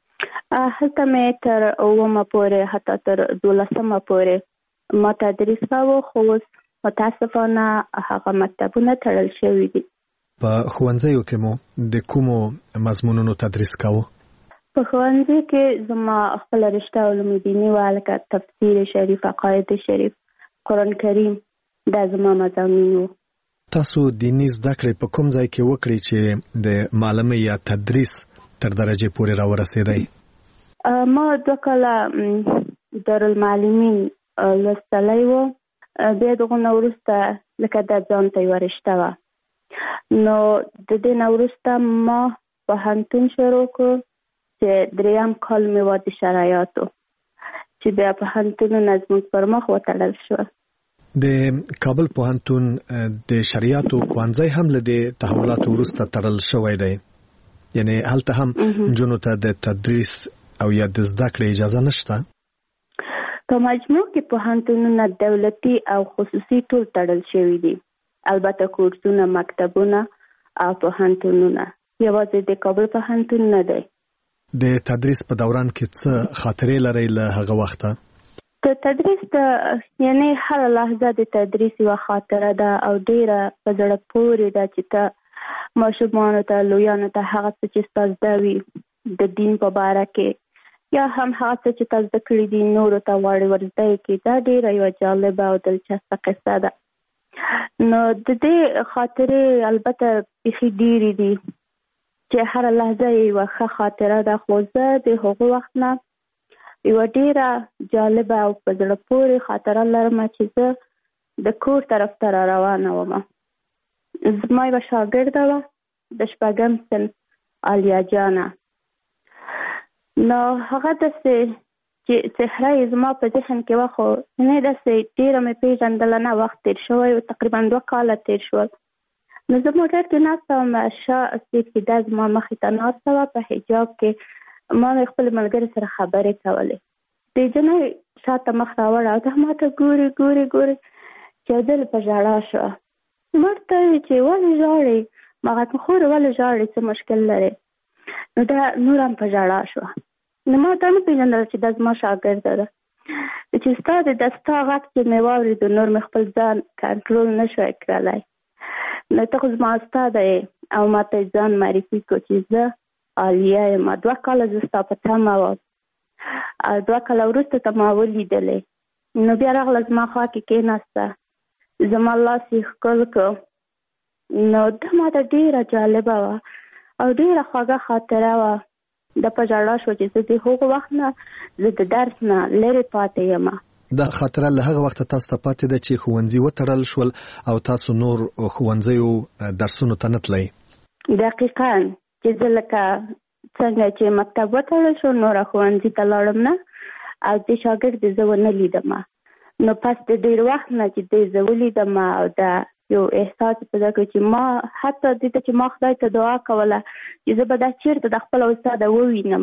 هلته مې تر اوومه پورې حتی تر دولسمه پورې ما تدریس کاوه، خو اوس متاسفانه هغه مکتبونه تړل شوي دي. په ښوونځیو کې مو د کومو مضمونونو تدریس کاوه؟ په ښوونځي کې زما خپله رشته علوم دیني وه، لکه تفسیر شریف، عقاید شریف، قرآن کریم، دا زما مضامین وو. تاسو دیني زده کړې په کوم ځای کې وکړې چې د معلمۍ یا تدریس تر درجې پورې راورسېدی؟ ما دوه کاله دارالمعلمین لوستلی وو، بیا دغه نه وروسته لکه دا ځان ته یوه رشته وه، نو د دې نه وروسته ما پوهنتون شروع کړو چې دریم کال مې وه د شرایطو، چې بیا پوهنتونونه زموږ پر مخ وتړل شوه. د کابل پوهنتون د شریعتو پوهنځی هم له دې تحولاتو وروسته تړل شوی دی، یعنی هلته هم نجونو ته د تدریس او یا د زده کړې اجازه نشته؟ په مجموع کې پوهنتونونه دولتي او خصوصي ټول تړل شوي دي، البته کورسونه، مکتبونه او پوهنتونونه، یوازې د کابل پوهنتون نه دی. د تدریس په دوران کې څه خاطرې لرئ له هغه وخته؟ د تدریس د یعنی هر لحظه د تدریس یوه خاطره ده او ډیره په زړه پورې ده چې ته ماشومانو ته، لویانو ته هغه څه چې ستا زده وي د دین په باره کې، یا هم هغه څه چې تا زده کړي دي نورو ته غواړي ورزده یې کړي، دا ډیره یوه جالبه او دلچسپه قصه ده. نو د دې خاطرې البته بیخي ډیرې دي چې هر لحظه یوه ښه خاطره ده، خو زه د هغو وخت نه یوه ډیره جالبه او په زړه پورې خاطره لرم چې زه د کور طرف ته را روانه وم. زما یوه شاګرده وه د شپږم صنف عالیه جانه، نو هغه داسې چې څهره یې زما په ذهن کې وه، خو نه داسې ډیره مې پېژندله نه، وخت تېر شوی و، تقریبا دوه کاله تېر شول. نو زه موټر کې ناسته وم، شا سیټ کې دا زما مخې ته ناسته وه، په حجاب کې ما مې خپل ملګري سره خبرې کولې. د جنۍ شاته مخ راوړه او دا ما ته ګوري ګوري ګوري چې دل په ژړا شوه. ما ورته وویل چې ولې ژاړې؟ ما غږ خورې ولې ژاړې، څه مشکل لرې؟ نو دا نور هم په ژړا شوه. نو ما دا نه پېژندل چې دا زما شاګرده ده، چې ستا د دا ستا غږ چې مې واورېدو نور مې خپل ځان کنټرول نه شوی کړلی. نو ته خو زما استاده یې او ما ته ځان معرفي کړو چې زه عالیه یم، دوه کاله زه ستا په تمه وم او دوه کاله وروسته ته ما ولیدلې. نو بیا راغله زما خوا کې کېناسته، زما لاس یې ښکل کړ. نو دا ما ته ډېره جالبه وه او ډېره خوږه خاطره وه. دا په ژړا شو چې زه د هغو وخت نه زه د درس نه لرې پاتې یم. دا خاطره له هغه وخته تاسو ته پاتې ده چې ښوونځي وتړل شول او تاسو نور ښوونځیو درسونو ته نه تلئ؟ دقیقاً، چې زه لکه څنګه چې مکتب وتړل شو نوره ښوونځي ته لاړم نه او دې شاګرد زه ونه لیدم. نو پس د ډېر وخت نه چې دې زه ولیدم او دا یو احساس پیدا کړ چې ما حتی دې ته چې ما خدای ته دعا کوله چې زه به دا چېرته د خپله استاده ووینم،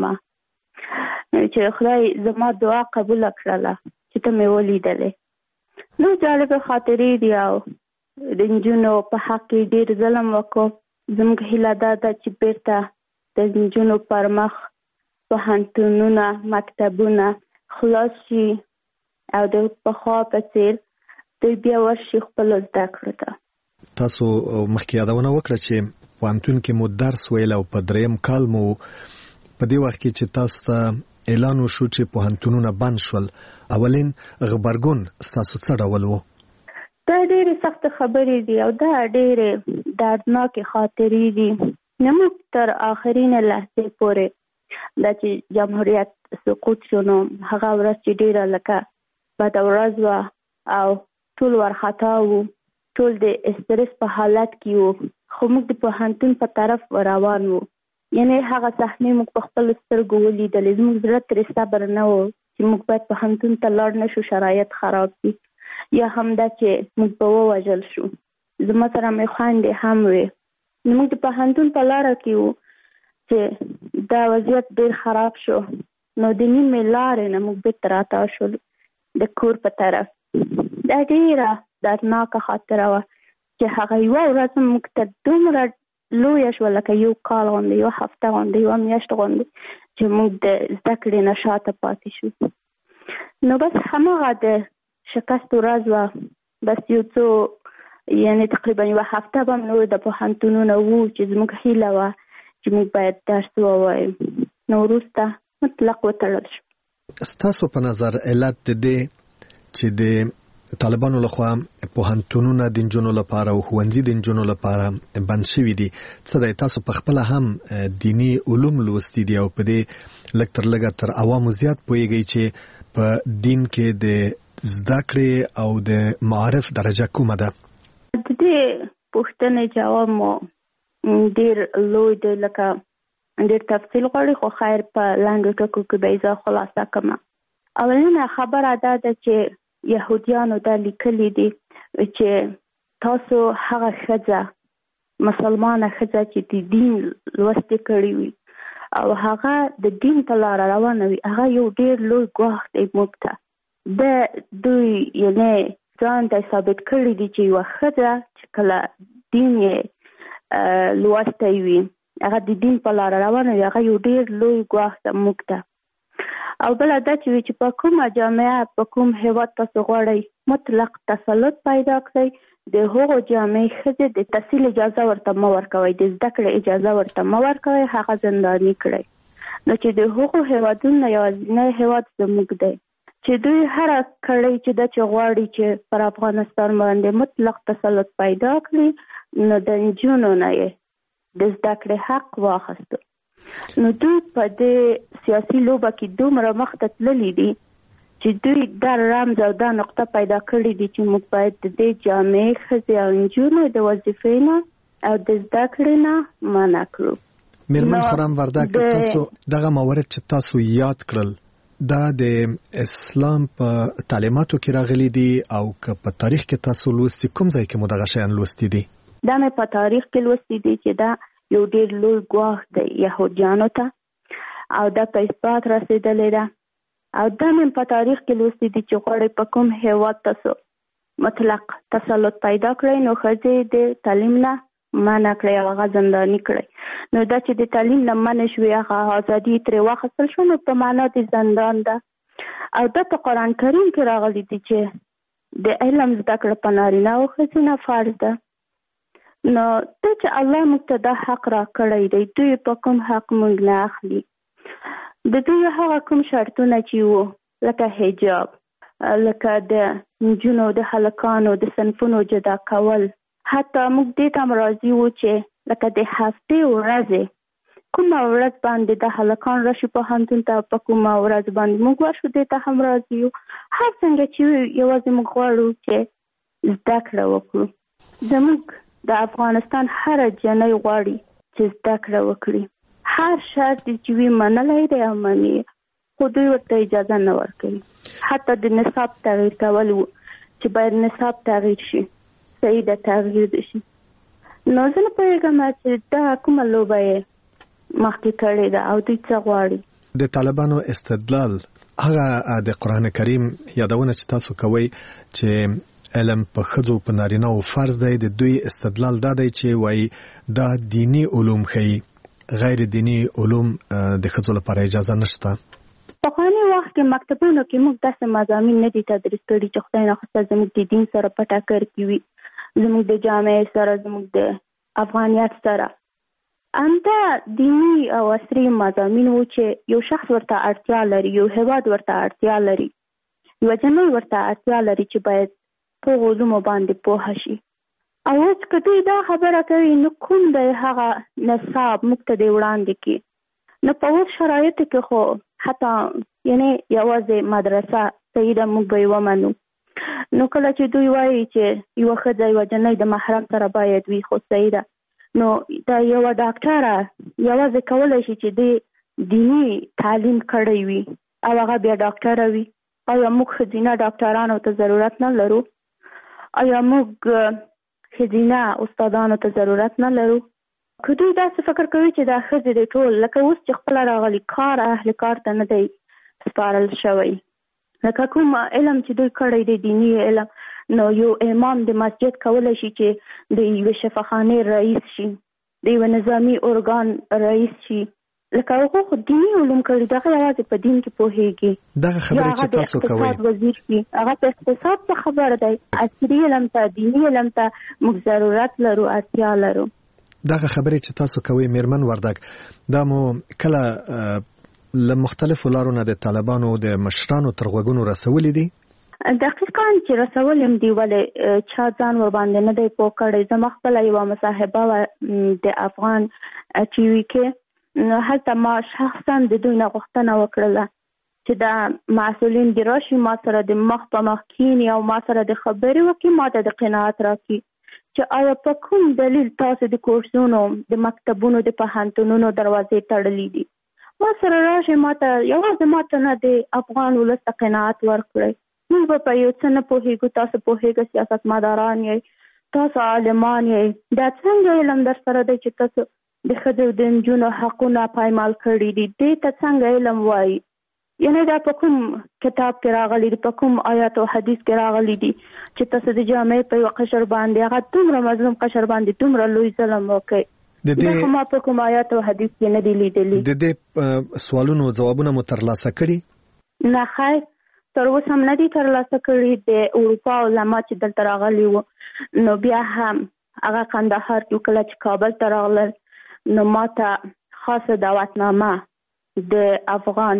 چې خدای زما دعا قبوله کړله چې ته مې ولیدلې. نو جالبه خاطرې دي او د نجونو په حق کې ډېر ظلم وکړو. زموږ هیله دا ده چې بیرته د نجونو پر مخ پوهنتونونه، مکتبونه خلاص شي او د پخوا په څېر دوی بیا ورشي خپلو زده کړو ته. تاسو مخکې یادونه وکړه چې پوهنتون کې مو درس ویل او په دریم کال مو په دې وخت کې چې تاسو ته اعلان وشو چې پوهنتونونه بند شول، اولین غبرګون ستاسو څه ډول و؟ دا ډېرې سختې خبرې دي او دا ډېرې دردناکې خاطرې دي. نموږ تر آخرینه لحظې پورې دا چې جمهوریت سقوط شو نو هغه ورځ چې ډېره لکه بده ورځ وه او ټول وارخطا وو، ټول د استرس په حالت کې وو، خو موږ د پوهنتون په طرف روان وو. یعنې هغه صحنې موږ په خپلو سترګو ولیدلې. زموږ زړه ترې صبر نه و چې موږ باید پوهنتون ته لاړ نه شو، شرایط خراب دي. یا هم دا چې موږ به ووژل شو. زما سره مې خویندې هم وې. موږ د پوهنتون په لاره کې وو چې دا وضعیت ډېر خراب شو، نو د نیمې لارې نه موږ بېرته راتاو شولو د کور په طرف. دا ډېره دردناکه خاطره وه چې هغه یوه ورځ موږ ته دومره لویه شوه لکه یو کال غوندې، یوه هفته غوندې، یوه میاشت غوندې چې موږ د زده کړې نه شاته پاتې شو. نو بس هماغه د شکست ورځ وه. بس یو څو یعنې تقریبا یوه هفته به نور د پوهنتونونه وو چې زموږ هیله وه چې موږ باید درس ووایو. نو وروسته مطلق وتړل شو. ستاسو په نظر علت د دې چې د طالبانو لخوا پوهنتونونه د نجونو لپاره او ښوونځي د نجونو لپاره بند شوي دي، څه دی؟ تاسو په خپله هم دیني علوم لوستي دي او په دې لږ تر لږه تر عوامو زیات پوهیږئ چې په دین کې د زده کړې او د معارف درجه کومه ده؟ د دې پوښتنې جواب مو ډېر لوی دی، لکه ډېر تفصیل غواړي، خو خیر په لنډو ټکو کې به یې زه خلاصه کړم. اولنه خبره دا ده چې یهودیانو دا لیکلي دي چې تاسو هغه ښځه مسلمانه ښځه چې د دین لوستې کړې وي او هغه د دین په لاره روانه وي، هغه یو ډېر لوی ګواښ دی موږ ته. د دوی یعنې ځان ته ثابت کړي دي چې یوه ښځه چې کله دین یې لوستی وي، هغه د دین په لاره روانه وي، هغه یو ډېر لوی ګواښ ده موږ ته. او بله دا چې وي چې په کومه جامعه په کوم هیواد تاسو غواړئ مطلق تسلط پیدا کړئ، د هغو جامعې ښځې د تحصیل اجازه ورته مه ورکوئ، د زده کړې اجازه ورته مه ورکوئ، هغه زنداني کړئ. نو چې د هغو هیوادونو یوازینی هیواد زموږ دی چې دوی هره کړۍ چې دا چې غواړي چې پر افغانستان باندې مطلق تسلط پیدا کړي، نو د نجونو نه یې د زده کړې حق واخیستو. نو دوی په دې سیاسي لوبه کې دومره مخته تللي دي چې دوی دا رمز او دا نقطه پیدا کړې دي چې موږ باید د دې جامعې ښځې او نجونو د وظیفې نه او د زده کړې نه منع کړو. میرمن خرم وردک، تاسو دغه موارد چې تاسو یاد کړل دا د اسلام په تعلیماتو کې راغلي دي او که په تاریخ کې تاسو لوستي، کوم ځای کې مو دغه شیان لوستي دي؟ دا مې په تاریخ کې لوستي دي چې دا یو ډېر لوی ګواښ دی یهودیانو ته او دا په اثبات رسېدلی ده. او دا مې په تاریخ کې لوستي دي چې غواړئ په کوم هیواد تاسو مطلق تسلط پیدا کړئ، نو ښځې د تعلیم نه منع کړئ او هغه زنداني کړئ. نو دا چې د تعلیم نه منع شوې، هغه ازادي ترې واخیستل شو، نو په معنا د زندان ده. او دا په قرآن کریم کې راغلی دي چې د علم زده کړه په نارینه او ښځینه فرض ده. نو ته چې الله موږ ته دا حق را کړی دی، دوی په کوم حق موږ نه اخلي. د دوی هغه کوم شرطونه چې وو لکه حجاب، لکه د نجونو د هلکانو د صنفونو جدا کول، حتی موږ دې ته هم راضي وو چې لکه د هفتې ورځې کومه ورځ باندې د هلکان راشي پوهنتون ته، په کومه ورځ باندې موږ ورشو، دې ته هم راضي یو. هر څنګه چې یوازې موږ غواړو چې زده کړه وکړو. زموږ د افغانستان هر جنۍ غواړي چې زده کړه وکړي، هر شرط چې وي منلی دی او مني، خو دوی ورته اجازه نه ورکوي. حتی د نصاب تغییر کول چې باید نصاب تغییر شي، صحیح د تغییر شي. نو زه نه پوهېږم چې دا کومه لوبه یې مخکې کړې ده او دوی څه غواړي. د طالبانو استدلال هغه د قرآن کریم یادونه چې تاسو کوئ چې علم په ښځو په نارینه او فرض دی، د دوی استدلال دا دی چې وایي دا دینی علوم ښیي، غیر دینی علوم د ښځو لپاره اجازه نشته. پخواني وخت کې مکتبونو کې موږ داسې مضامین نه دي تدریس کړي چې خدای ناخواسته زموږ د دین سره په ټکر کې وي، زموږ د جامعې سره، زموږ د افغانیت سره. همدا دینی او عصري مضامین وو چې یو شخص ورته اړتیا لري، یو هیواد ورته اړتیا لري، یوه جنۍ ورته اړتیا لري چې باید په علومو باندې پوه شي. او اوس که دوی دا خبره کوي، نو کوم دی هغه نصاب موږ ته دی وړاندې کړي. نو په اوس شرایطو کې خو حتی یعنې یوازې مدرسه صحیح ده، موږ به یې ومنو. نو کله چې دوی وایي چې یوه ښځه یوه جنۍ د محرم سره باید وي، خو صحیح ده. نو دا یوه ډاکټره یوازې کولی شي چې د دیني تعلیم کړی وي او هغه بیا ډاکټره وي. آیا موږ ښځینه ډاکټرانو ته ضرورت نه لرو؟ آیا موږ ښځینه استادانو ته ضرورت نه لرو؟ که دوی داسې فکر کوي چې دا ښځې د ټول لکه اوس چې خپله راغلي کار اهل کار ته نه دی سپارل شوی، لکه کوم علم چې دوی کړی دی دیني علم، نو یو امام د مسجد کولی شي چې د یوې شفاخانې رئیس شي، د یوه نظامي ارګان رئیس شي، لکه هغه خو دیني علوم کړي، دغه یوازې په دین کې پوهېږي. دغه خبرې چې تاسو کوئ اقتصاد وزیر شي، هغه په اقتصاد څه خبر دی؟ عصري علم ته دیني علم ته موږ ضرورت لرو، اړتیا لرو. دغه خبرې چې تاسو کوئ میرمن وردګ، دا مو کله له مختلفو لارو نه د طالبانو د مشرانو تر غوږونو رسولي دي؟ دقیقاً چې رسول هم دی، ولې چا ځان ور باندې نه دی پوه کړی. زما خپله یوه مصاحبه وه د افغان ټي وي کې، هلته ما شخصا د دوی نه غوښتنه وکړله چې دا مسؤلین دې راشي ما سره د مخ په مخ کښېني او ما سره د خبرې وکړي، ما ته د قناعت راکړي چې آیا په کوم دلیل تاسو د کورسونو د مکتبونو د پوهنتونونو دروازې تړلي دي؟ ما سره راشي، ما ته یوازې ما ته نه د افغان ولس ته قناعت ورکړئ. موږ به په یو څه نه پوهېږو، تاسو پوهېږئ، سیاستمداران یې، تاسو عالمان یې، دا څنګه علم در سره دی چې تاسو د ښځو د نجونو حقونه پایمال کړي دي؟ دې ته څنګه علم وایي؟ یعنې دا په کوم کتاب کې راغلی دي، په کوم آیات او حدیث کې راغلی دي چې تاسو د جامعې په یو قشر باندې، هغه دومره مظلوم قشر باندې دومره لوی ظلم وکړي؟ دا خو ما په کوم آیات او حدیث کې نه دي لیدلي. د دې سوالونو ځوابونه مو ترلاسه کړي؟ نه خیر، تر اوسه هم نه دي ترلاسه کړي. د اروپا علما چې دلته راغلي وو، نو بیا هم هغه قندهار کې کله چې کابل ته راغلل، نو ما ته خاصه دعوتنامه د افغان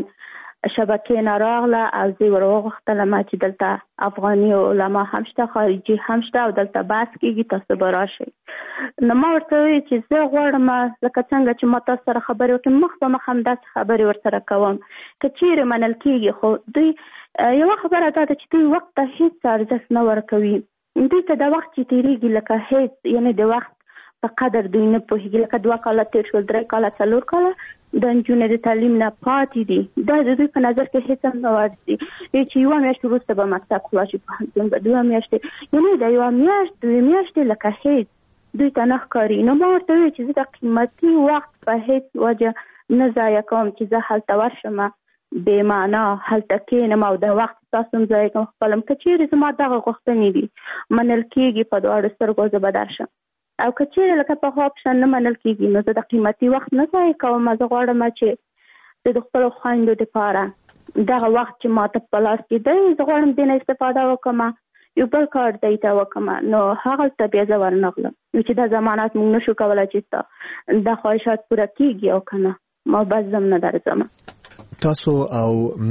شبکې نه راغله او زه ور وغوښتلم چې دلته افغاني علما هم شته، خارجي هم شته او دلته بحث کېږي، تاسو به راشئ. نو ما ورته وویل چې زه غواړم لکه څنګه چې ما تاسو سره خبرې وکړم، مخ په مخ همداسې خبرې ورسره کوم. که چیرې منل کېږي، خو دوی یوه خبره دا ده چې دوی وخت ته هېڅ ارزښت نه ورکوي. دوی ته د وخت چې تېرېږي لکه هېڅ، یعنې د وخت په قدر دوی نه پوهېږي. لکه دوه کاله تېر شول، درې کاله، څلور کاله د نجونې د تعلیم نه پاتې دي، دا د دوی په نظر کې هېڅ هم نه ورځي چې یوه میاشت وروسته به مکتب خلاص شي، پوهنتون به دوه میاشتې، یعنې د یوه میاشت دوې میاشتې لکه هېڅ دوی ته نه ښکاري. نو ما ورته وویل چې زه د قیمتي وخت په هېڅ وجه نه ضایع کوم چې زه هلته ورشم، بې معنا هلته کښېنم او د وخت ستاسو هم ضایع کوم خپلم. که چیرې زما دغه غوښتنې دي منل کېږي، په دواړو سترګو زه به درشم، او که چیرې لکه پخوا په شان نه منل کېږي، نو زه د قیمتي وخت نه ضایع کوم. زه غواړم چې د خپلو خویندو دپاره دغه وخت چې ما ته په لاس کې دی، زه غواړم دې نه استفاده وکړم، یو بل کار دی ته وکړم. نو هغلته بیا زه ورنغلم چې دا ضمانت موږ نشو کولی چې دا خواهشات پوره کېږي او که نه، ما بس زم نه درځم. تاسو او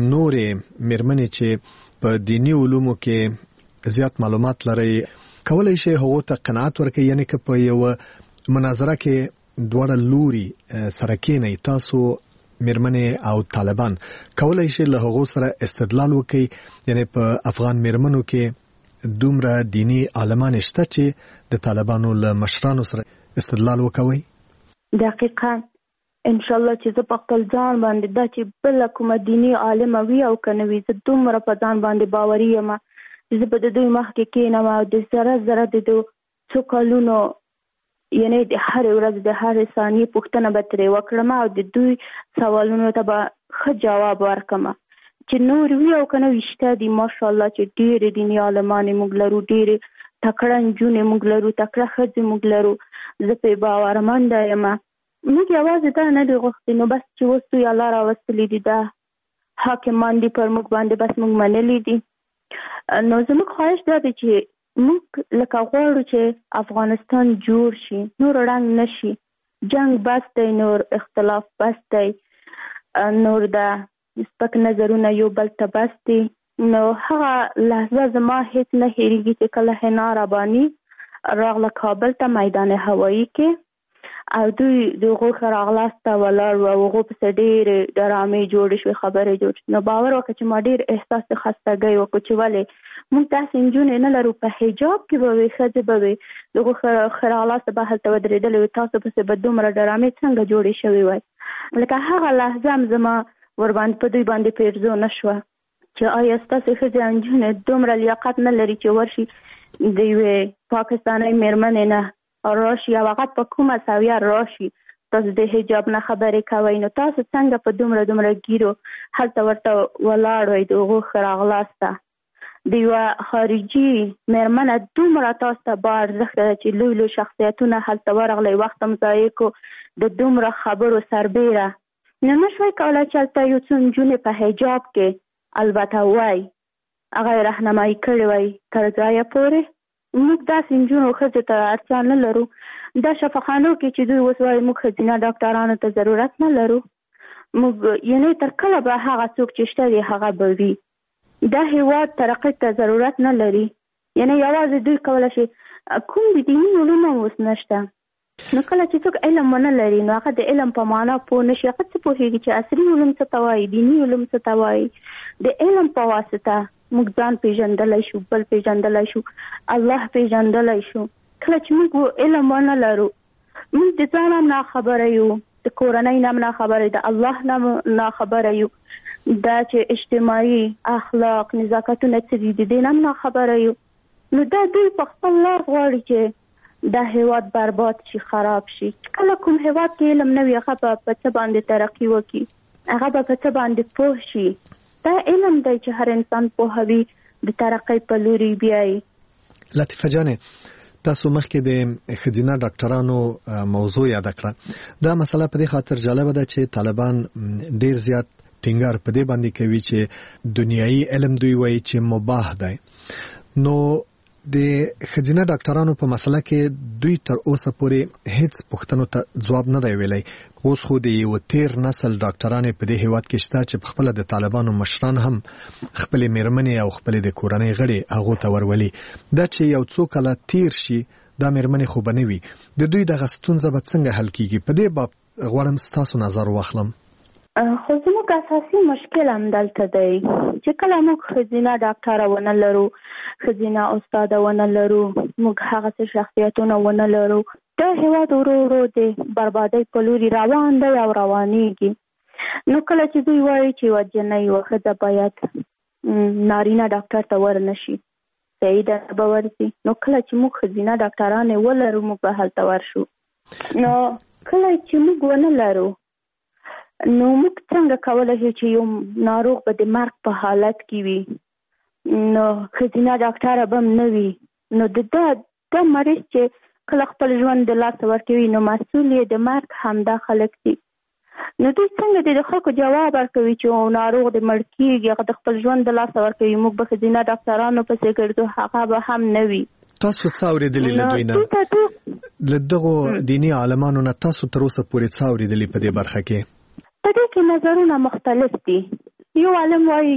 نورې میرمنې چې په دینی علومو کې زیات معلومات لرئ، کولی شئ هغو ته قناعت ورکړئ؟ یعنې که په یوه مناظره کې دواړه لوري سره کېنئ، تاسو میرمنې او طالبان، کولی شئ له هغو سره استدلال وکړئ؟ یعنې په افغان میرمنو کې دومره دینی عالمان شته چې د طالبانو له مشرانو سره استدلال وکوئ؟ دقیقاً انشاءالله چې زه په خپل ځان باندې دا چې بله کومه دیني عالمه وي او که نه وي، زه دومره په ځان باندې باوري یم چې زه به د دوی مخکې کښېنم او د ذره ذره د دو څو کلونو، یعنې د هرې ورځ د هرې ثانیې پوښتنه به ترې وکړم او د دوی سوالونو ته به ښه جواب ورکړم. چې نور وي او که نه وي، شته دي ماشاءالله چې ډېرې دیني عالمانې موږ لرو، ډېرې تکړه نجونې موږ لرو، تکړه ښځې موږ لرو، زه پرې باورمنده یم. موږ یوازې دا نه دي غوښتي، نو بس چې اوس دوی الله راوستلي دي، دا حاکمان دي پر موږ باندې، بس موږ منلي دي. نو زموږ خواهش دا دی چې موږ لکه غواړو چې افغانستان جوړ شي، نور ړنګ نه شي، جنگ بس دی، نور اختلاف بس دی، نور دا سپک نظرونه یو بل ته بس دي. نو هغه لحظه زما هېڅ نه هېرېږي چې کله حنا رباني راغله کابل ته میدان هوایي کې، او دوی د هغو ښه راغلاست ته ولاړ وو، هغو پسې ډېرې ډرامې جوړې شوې، خبرې جوړ شوې. نو باور وکړه چې ما ډېر احساس د خستګۍ وکړو چې ولې موږ داسې نجونې نه لرو، په حجاب کې به وي، ښځې به وي، د هغو ښه راغلاسته به هلته ودرېدلې وي، تاسو پسې به دومره ډرامې څنګه جوړې شوې وای؟ لکه هغه لحظه هم زما ورباندې په دوی باندې پیرزو نه شوه چې آیا ستاسې ښځې او نجونې دومره لیاقت نه لري چې ورشي د یوې پاکستاني مېرمنې نه راشي او هغه په کومه سویه راشي تاسو د حجاب نه خبرې کوئ، نو تاسو څنګه په دومره دومره ګیرو هلته ورته ولاړ وئ د هغو ښه راغلاسته. د یوه خارجي مېرمنه دومره تاسو ته با ارزښت ده چې لوی لوی شخصیتونه هلته ورغلی، وخت هم ضایع کو د دومره خبرو سربیره. نو نه شوی کولی چې هلته یو څو نجونې په حجاب کې البته وای هغه یې رهنمایي کړې وای تر ځایه پورې. موږ داسې نجونو ښځو ته اړتیا نه لرو. دا شفاخانو کې چې دوی اوس وایي موږ ښځینه ډاکټرانو ته ضرورت نه لرو. موږ یعنې تر کله به هغه څوک چې شته دی هغه به وي. دا هېواد ترقۍ ته ضرورت نه لري. یعنې یوازې دوی کولی شي کوم د دیني علوم هم اوس نشته. نو کله چې څوک علم ونه لري نو هغه د علم په معنا پوه نه شي. هغه څه پوهېږي چې عصري علوم څه ته وایي، دیني علوم څه ته وایي. د علم په واسطه موږ ځان پیژندلی شو، بل پیژندلی شو، الله پیژندلی شو. کله چې موږ علم ونه لرو موږ د ځان هم ناخبره یو، د کورنۍ نه هم ناخبره، د الله نه هم ناخبره یو. دا چې اجتماعي اخلاق نزاکتونه څه دي د دې نه هم ناخبره یو. نو دا دوی په خپل لار غواړي چې دا هېواد برباد شي، خراب شي. کله کوم هېواد کې علم نه وي هغه به په څه باندې ترقي وکړي، هغه به په څه باندې پوه شي. دا علم دی چې هر انسان پوهوي د ترقۍ په لوري بیایي. لطیفه جانې تاسو مخکې د ښځینه ډاکټرانو موضوع یاد کړه. دا مسله په دې خاطر جالبه ده چې طالبان ډیر زیات ټینګار په دې باندې کوي چې دنیایي علم دوی وایي چې مباح دی. نو د ښځینه ډاکټرانو په مسله کې دوی تر اوسه پورې هیڅ پوښتنو ته ځواب نه دی ویلی. اوس خو د یو تیر نسل ډاکټرانې په دې هیواد کې شته چې پخپله د طالبانو مشران هم خپلې مېرمنې او خپلې د کورنۍ غړي هغو ته ورولي. دا چې یو څو کاله تیر شي دا مېرمنې خو به نه وي، د دوی دغه ستونزه به څنګه حل کیږي؟ په دې باب غواړم ستاسو نظر واخلم. خو زموږ اساسي مشکل هم دلته دی چې کله موږ ښځینه ډاکټره ونه لرو، ښځینه استاده ونه لرو، موږ هغه څه شخصیتونه ونه لرو، دا هېواد ورو ورو د بربادۍ په لوري روان دی او روانېږي. نو کله چې دوی وایي چې یوه جنۍ یوه ښځه باید نارینه ډاکټر ته ورنه شي، صحیح ده به ورځي. نو کله چې موږ ښځینه ډاکټرانې ولرو موږ به هلته ورشو. نو کله چې موږ ونه لرو نو موږ څنګه کولی شو چې یو ناروغ به د مرګ په حالت کې وي، نو ښځینه ډاکټره به هم نه وي. نو د دا دا مریض چې کله خپل ژوند د لاسه ورکوي نو مسؤل یې د مرګ همدا خلک دي. نو دوی څنګه د خلکو جواب ورکوي چې ناروغ د مړ کېږي، هغه د خپل ژوند د لاسه ورکوي، موږ به ښځینه ډاکټرانو پسې ګرځو، هغه به هم نه وي. تاسو څه اورېدلي له دوی نه، له دغو دیني عالمانو نه تاسو تر اوسه پورې څه اورېدلي په دې برخه کې؟ په دې کې نظرونه مختلف دي. یو عالم وایي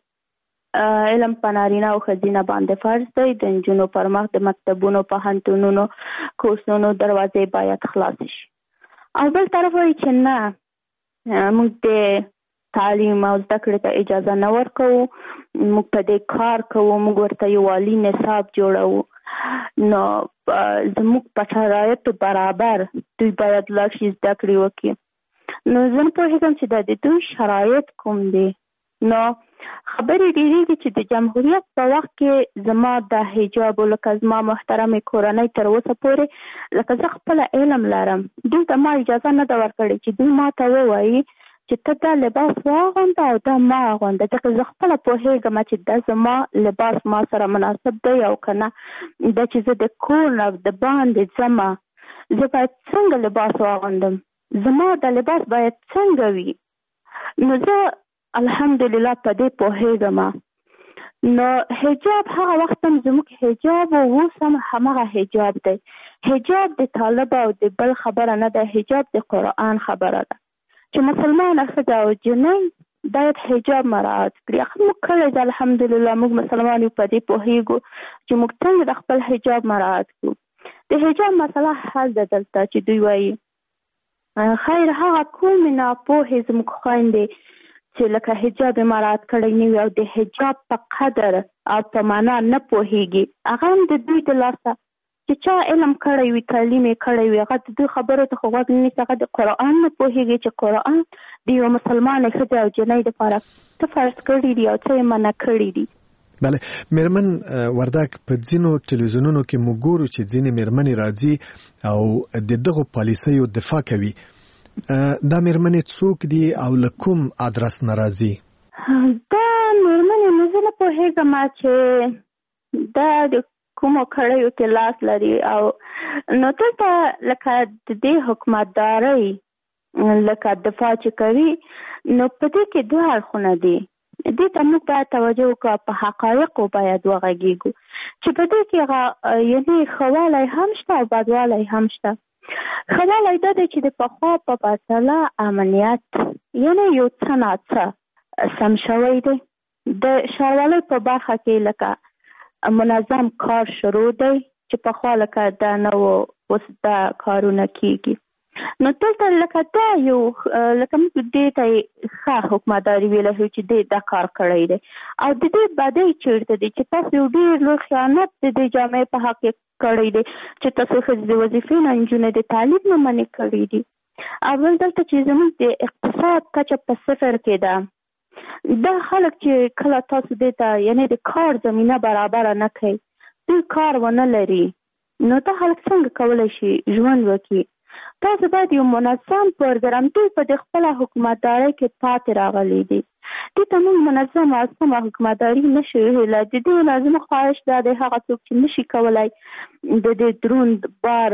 چې علم په نارینه او ښځینه باندې فرض دی، د نجونو پر مخ د مکتبونو، پوهنتونونو، کورسونو دروازې باید خلاصې شي. او بل طرف وایي چې نه، موږ د تعلیم او زده کړې ته اجازه نه ورکوو، موږ په دې کار کوو، موږ ورته یو عالي نصاب جوړوو. نو زموږ په شرایطو برابر دوی باید لاړ شي، زده کړې وکړي. نو زه نه پوهېږم چې دا د دوی شرایط کوم دي. نو خبرې ډېرېږي چې د جمهوریت په وخت کې زما د حجاب لکه زما محترمې کورنۍ تر اوسه پورې لکه زه خپله علم لرم، دوی ته ما اجازه نه ده ورکړې چې دوی ما ته ووایي چې ته دا لباس واغونده او دا ما اغونده، ځکه زه خپله پوهېږم چې دا زما لباس ما سره مناسب دی او که نه. دا چې زه د کور نه د باندې ځمه زه باید څنګه لباس واغوندم، زما د لباس باید څنګه وي. نو زه الحمدلله په دې پوهېږم. نو حجاب هغه وخت هم زموږ حجاب او اوس هم همغه حجاب دی. حجاب د طالب او د بل خبره نه ده، حجاب د قرآن خبره ده چې مسلمانه ښځه او جنۍ باید حجاب مراعات کړي. هغه موږ کړی ده الحمدلله، موږ مسلمان یو، په دې پوهېږو چې موږ څنګه د خپل حجاب مراعات کړو. د حجاب مسله حل ده دلته چې دوی وایي خیر هغه کومې ناپوهې زموږ خویندې چې لکه حجاب مراعات کړی نه وي او د حجاب په قدر او په معنا نه پوهېږي، هغه هم د دوی د لاسه چې چا علم کړی وي، تعلیم یې کړی وي، هغه د دوی خبرو ته خو غوږ نه نیسي، هغه د قرآن نه پوهېږي چې قرآن د یوه مسلمانې ښځې او جنۍ دپاره څه فرض کړي دي او څه یې منع کړي دي. بله میرمن وردک په ځینو ټلویزیونونو کې موږ ګورو چې ځینې میرمنې راځي او د دغو پالیسیو دفاع کوي. دا میرمنې څوک دي او له کوم ادرس نه راځي؟ دا میرمنې موږ نه پوهېږم چې دا د کومو کړیو کې لاس لري او نو دلته لکه د دې حکومتدارۍ لکه دفاع چې کوي نو په دې کې دوه اړخونه دي. دې ته موږ باید توجه وکړو، په حقایقو باید وغږیږو چې په دې کې یعنې ښه والی هم شته او بدوالی هم شته. ښه والی دا دی چې د پخوا په پرتله امنیت یعنې یو څه ناڅه سم شوی دی. د ښاروالۍ په برخه کې لکه منظم کار شروع دی چې پخوا لکه دا نه و، اوس دا کارونه کېږي. نو دلته لکه دا یو لکه موږ دې ته ښه حکومتداري ویلی شو چې دې دا کار کړی دی او د دې بدۍ چېرته دی چې تاسو یو ډېر لوی خیانت د دې جامعې په حق کې کړی دی چې تاسو ښځې د وظیفې نه نجونې د تعلیم نه منې کړي دي. اول دلته چې زموږ د اقتصاد کچه په صفر کې ده، دا خلک چې کله تاسو دې ته یعنې د کار زمینه برابره نه کوي، دوی کار ونه لري، نو دا خلک څنګه کولی شي ژوند وکړي؟ تاسو باید یو منظم پروګرام دوی په د خپله حکومتدارۍ کې پاتې راغلی دي. دې ته موږ منظم او سمه حکومتداري نشو ویلی. د دې نه زموږ خواهش دا دی هغه څوک چې نشي کولی د دې دروند بار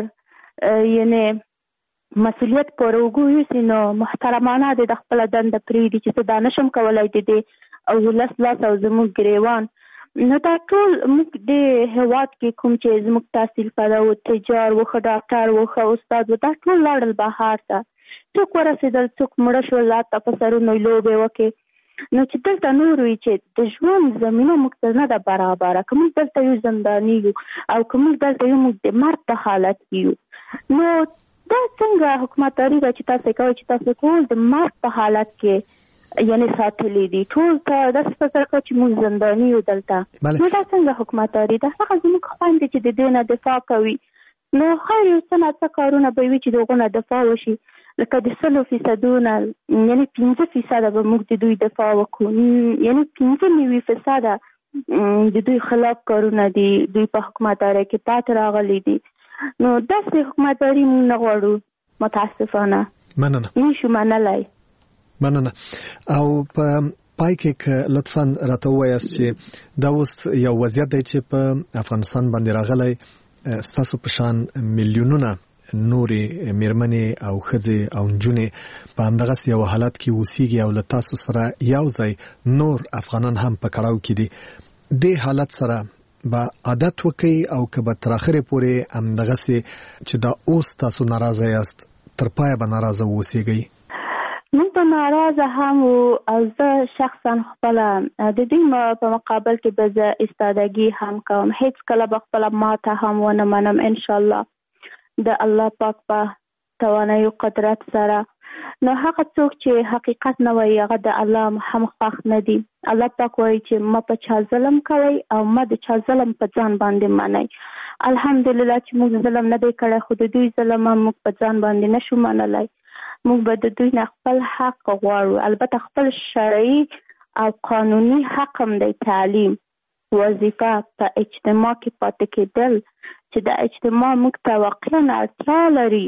یعنې مسؤلیت پر اوږو یوسي نو محترمانه دی د خپله دنده پرېږدي چې زه دا نشم کولی د دې او ولس لاس او زموږ ګریوان. نو دا ټول موږ د هېواد کې کوم چې زموږ تحصیل کړی و، تجار و، ښه ډاکټر و، ښه استاد و، دا ټول لاړل بهر ته. څوک ورسېدل، څوک مړه شول، لاته په سرونو لوبې وکړې. نو چې دلته نور وي چې د ژوند زمینه موږ ته نه ده برابره، که موږ دلته یو زنداني یو او که موږ دلته یو موږ د مرګ په حالت کې یو، نو دا څنګه حکومتداري ده چې تاسو کوئ چې تاسو ټول د مرګ په حالت کې یعنی ساتلی دي، ټول ته داسې فکر کوي چې موږ زنداني یو دلته. نو دا څنګه حکومتداري ده؟ هغه زموږ خویندې چې د دې نه دفاع کوي، نو خیر یو څه ناڅه کارونه به وي چې د هغو نه دفاع وشي. لکه د سلو فیصدونه یعنې پنځه فیصده به موږ د دوی دفاع وکړو، یعنې پنځه نوي فیصده د دوی خلاف کارونه دي، دوی په حکومتدارۍ کې پاتې راغلي دي. نو داسې حکومتداري موږ نه غواړو متاسفانه. مننه. نشو منلی. مننه. او په پای کې که لطفاً راته ووایاست چې دا اوس یو وضعیت دی چې په افغانستان باندې راغلی، ستاسو په شان میلیونونه نورې میرمنې او ښځې او نجونې په همدغسې یو حالت کې اوسیږي او له تاسو سره یو ځای نور افغانان هم په کړاو کې دي. دې حالت سره به عادت وکړئ او که به تر اخرې پورې همدغسې چې دا اوس تاسو ناراضه یاست تر پایه به ناراضه واوسیږئ؟ موږ به ناراضه هم وو او زه شخصا خپله د دوی په مقابل کې به زه استادګي هم کوم، هیڅ کله به خپله ماته هم ونه منم انشاءالله د الله پاک په توانایي قدرت سره. نو هغه څوک چې حقیقت نه وایي هغه د الله هم خوښ نه دي. الله پاک وایي چې ما په چا ظلم کوئ او ما د چا ظلم په ځان باندې منئ. الحمدلله چې موږ ظلم نه دی کړی، خو د دوی ظلم هم موږ په ځان باندې نشو منلی. موږ به د دوی نه خپل حق غواړو، البته خپل شرعي او قانوني حق هم دی، تعلیم، وظیفه، په اجتماع کې پاتې کېدل چې د اجتماع موږ ته واقعا اړتیا لري.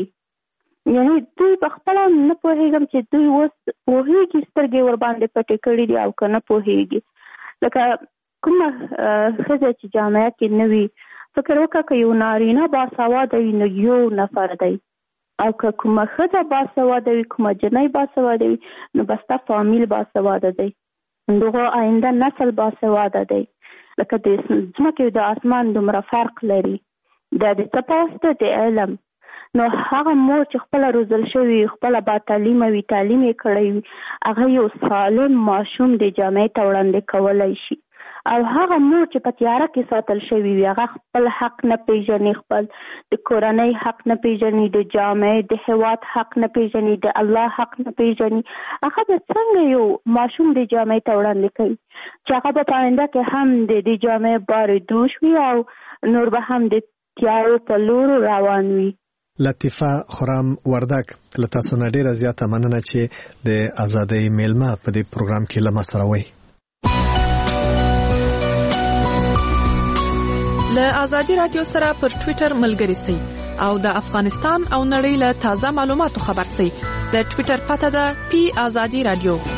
یعنې دوی په خپله نه پوهېږم چې دوی اوس پوهېږي سترګې ورباندې پټې کړي دي او که نه پوهېږي. لکه کومه ښځه چې جامعه کې نه وي، فکر وکړه که یو نارینه باسواده وي نو یو نفر دی، او که کومه ښځه باسواده وي، کومه جنۍ باسواده وي، نو به ستا فامیل باسواده دی، دغه آینده نسل باسواده دی. لکه د ځمکې او د اسمان دومره فرق لري. دا د څه په واسطه د علم. نو هغه مور چې خپله روزل شوي، خپله با تعلیمه وي، تعلیم یې کړی وي، هغه یو سالم ماشوم د جامعې ته وړاندې کولی شي. او هغه مور چې په تیاره کې ساتل شوي وي، هغه خپل حق نه پیژني، خپل د کورنۍ حق نه پیژني، د جامعې د هېواد حق نه پیژني، د الله حق نه پیژني، هغه به څنګه یو ماشوم د جامعې ته وړاندې کوي چې هغه به په آینده کې هم د دې جامعې بار دوش وي او نور به هم د تیارو په لورو روان وي. لطیفه خرم وردک، له تاسو نه ډېره زیاته مننه چې د ازادۍ میلمه په دې پروګرام کې له ما سره وئ. د ازادي رادیو سره پر ټوئیټر ملګري سئ او د افغانستان او نړۍ له تازه معلوماتو خبر سئ. د ټوئیټر پته ده پی ازادي رادیو.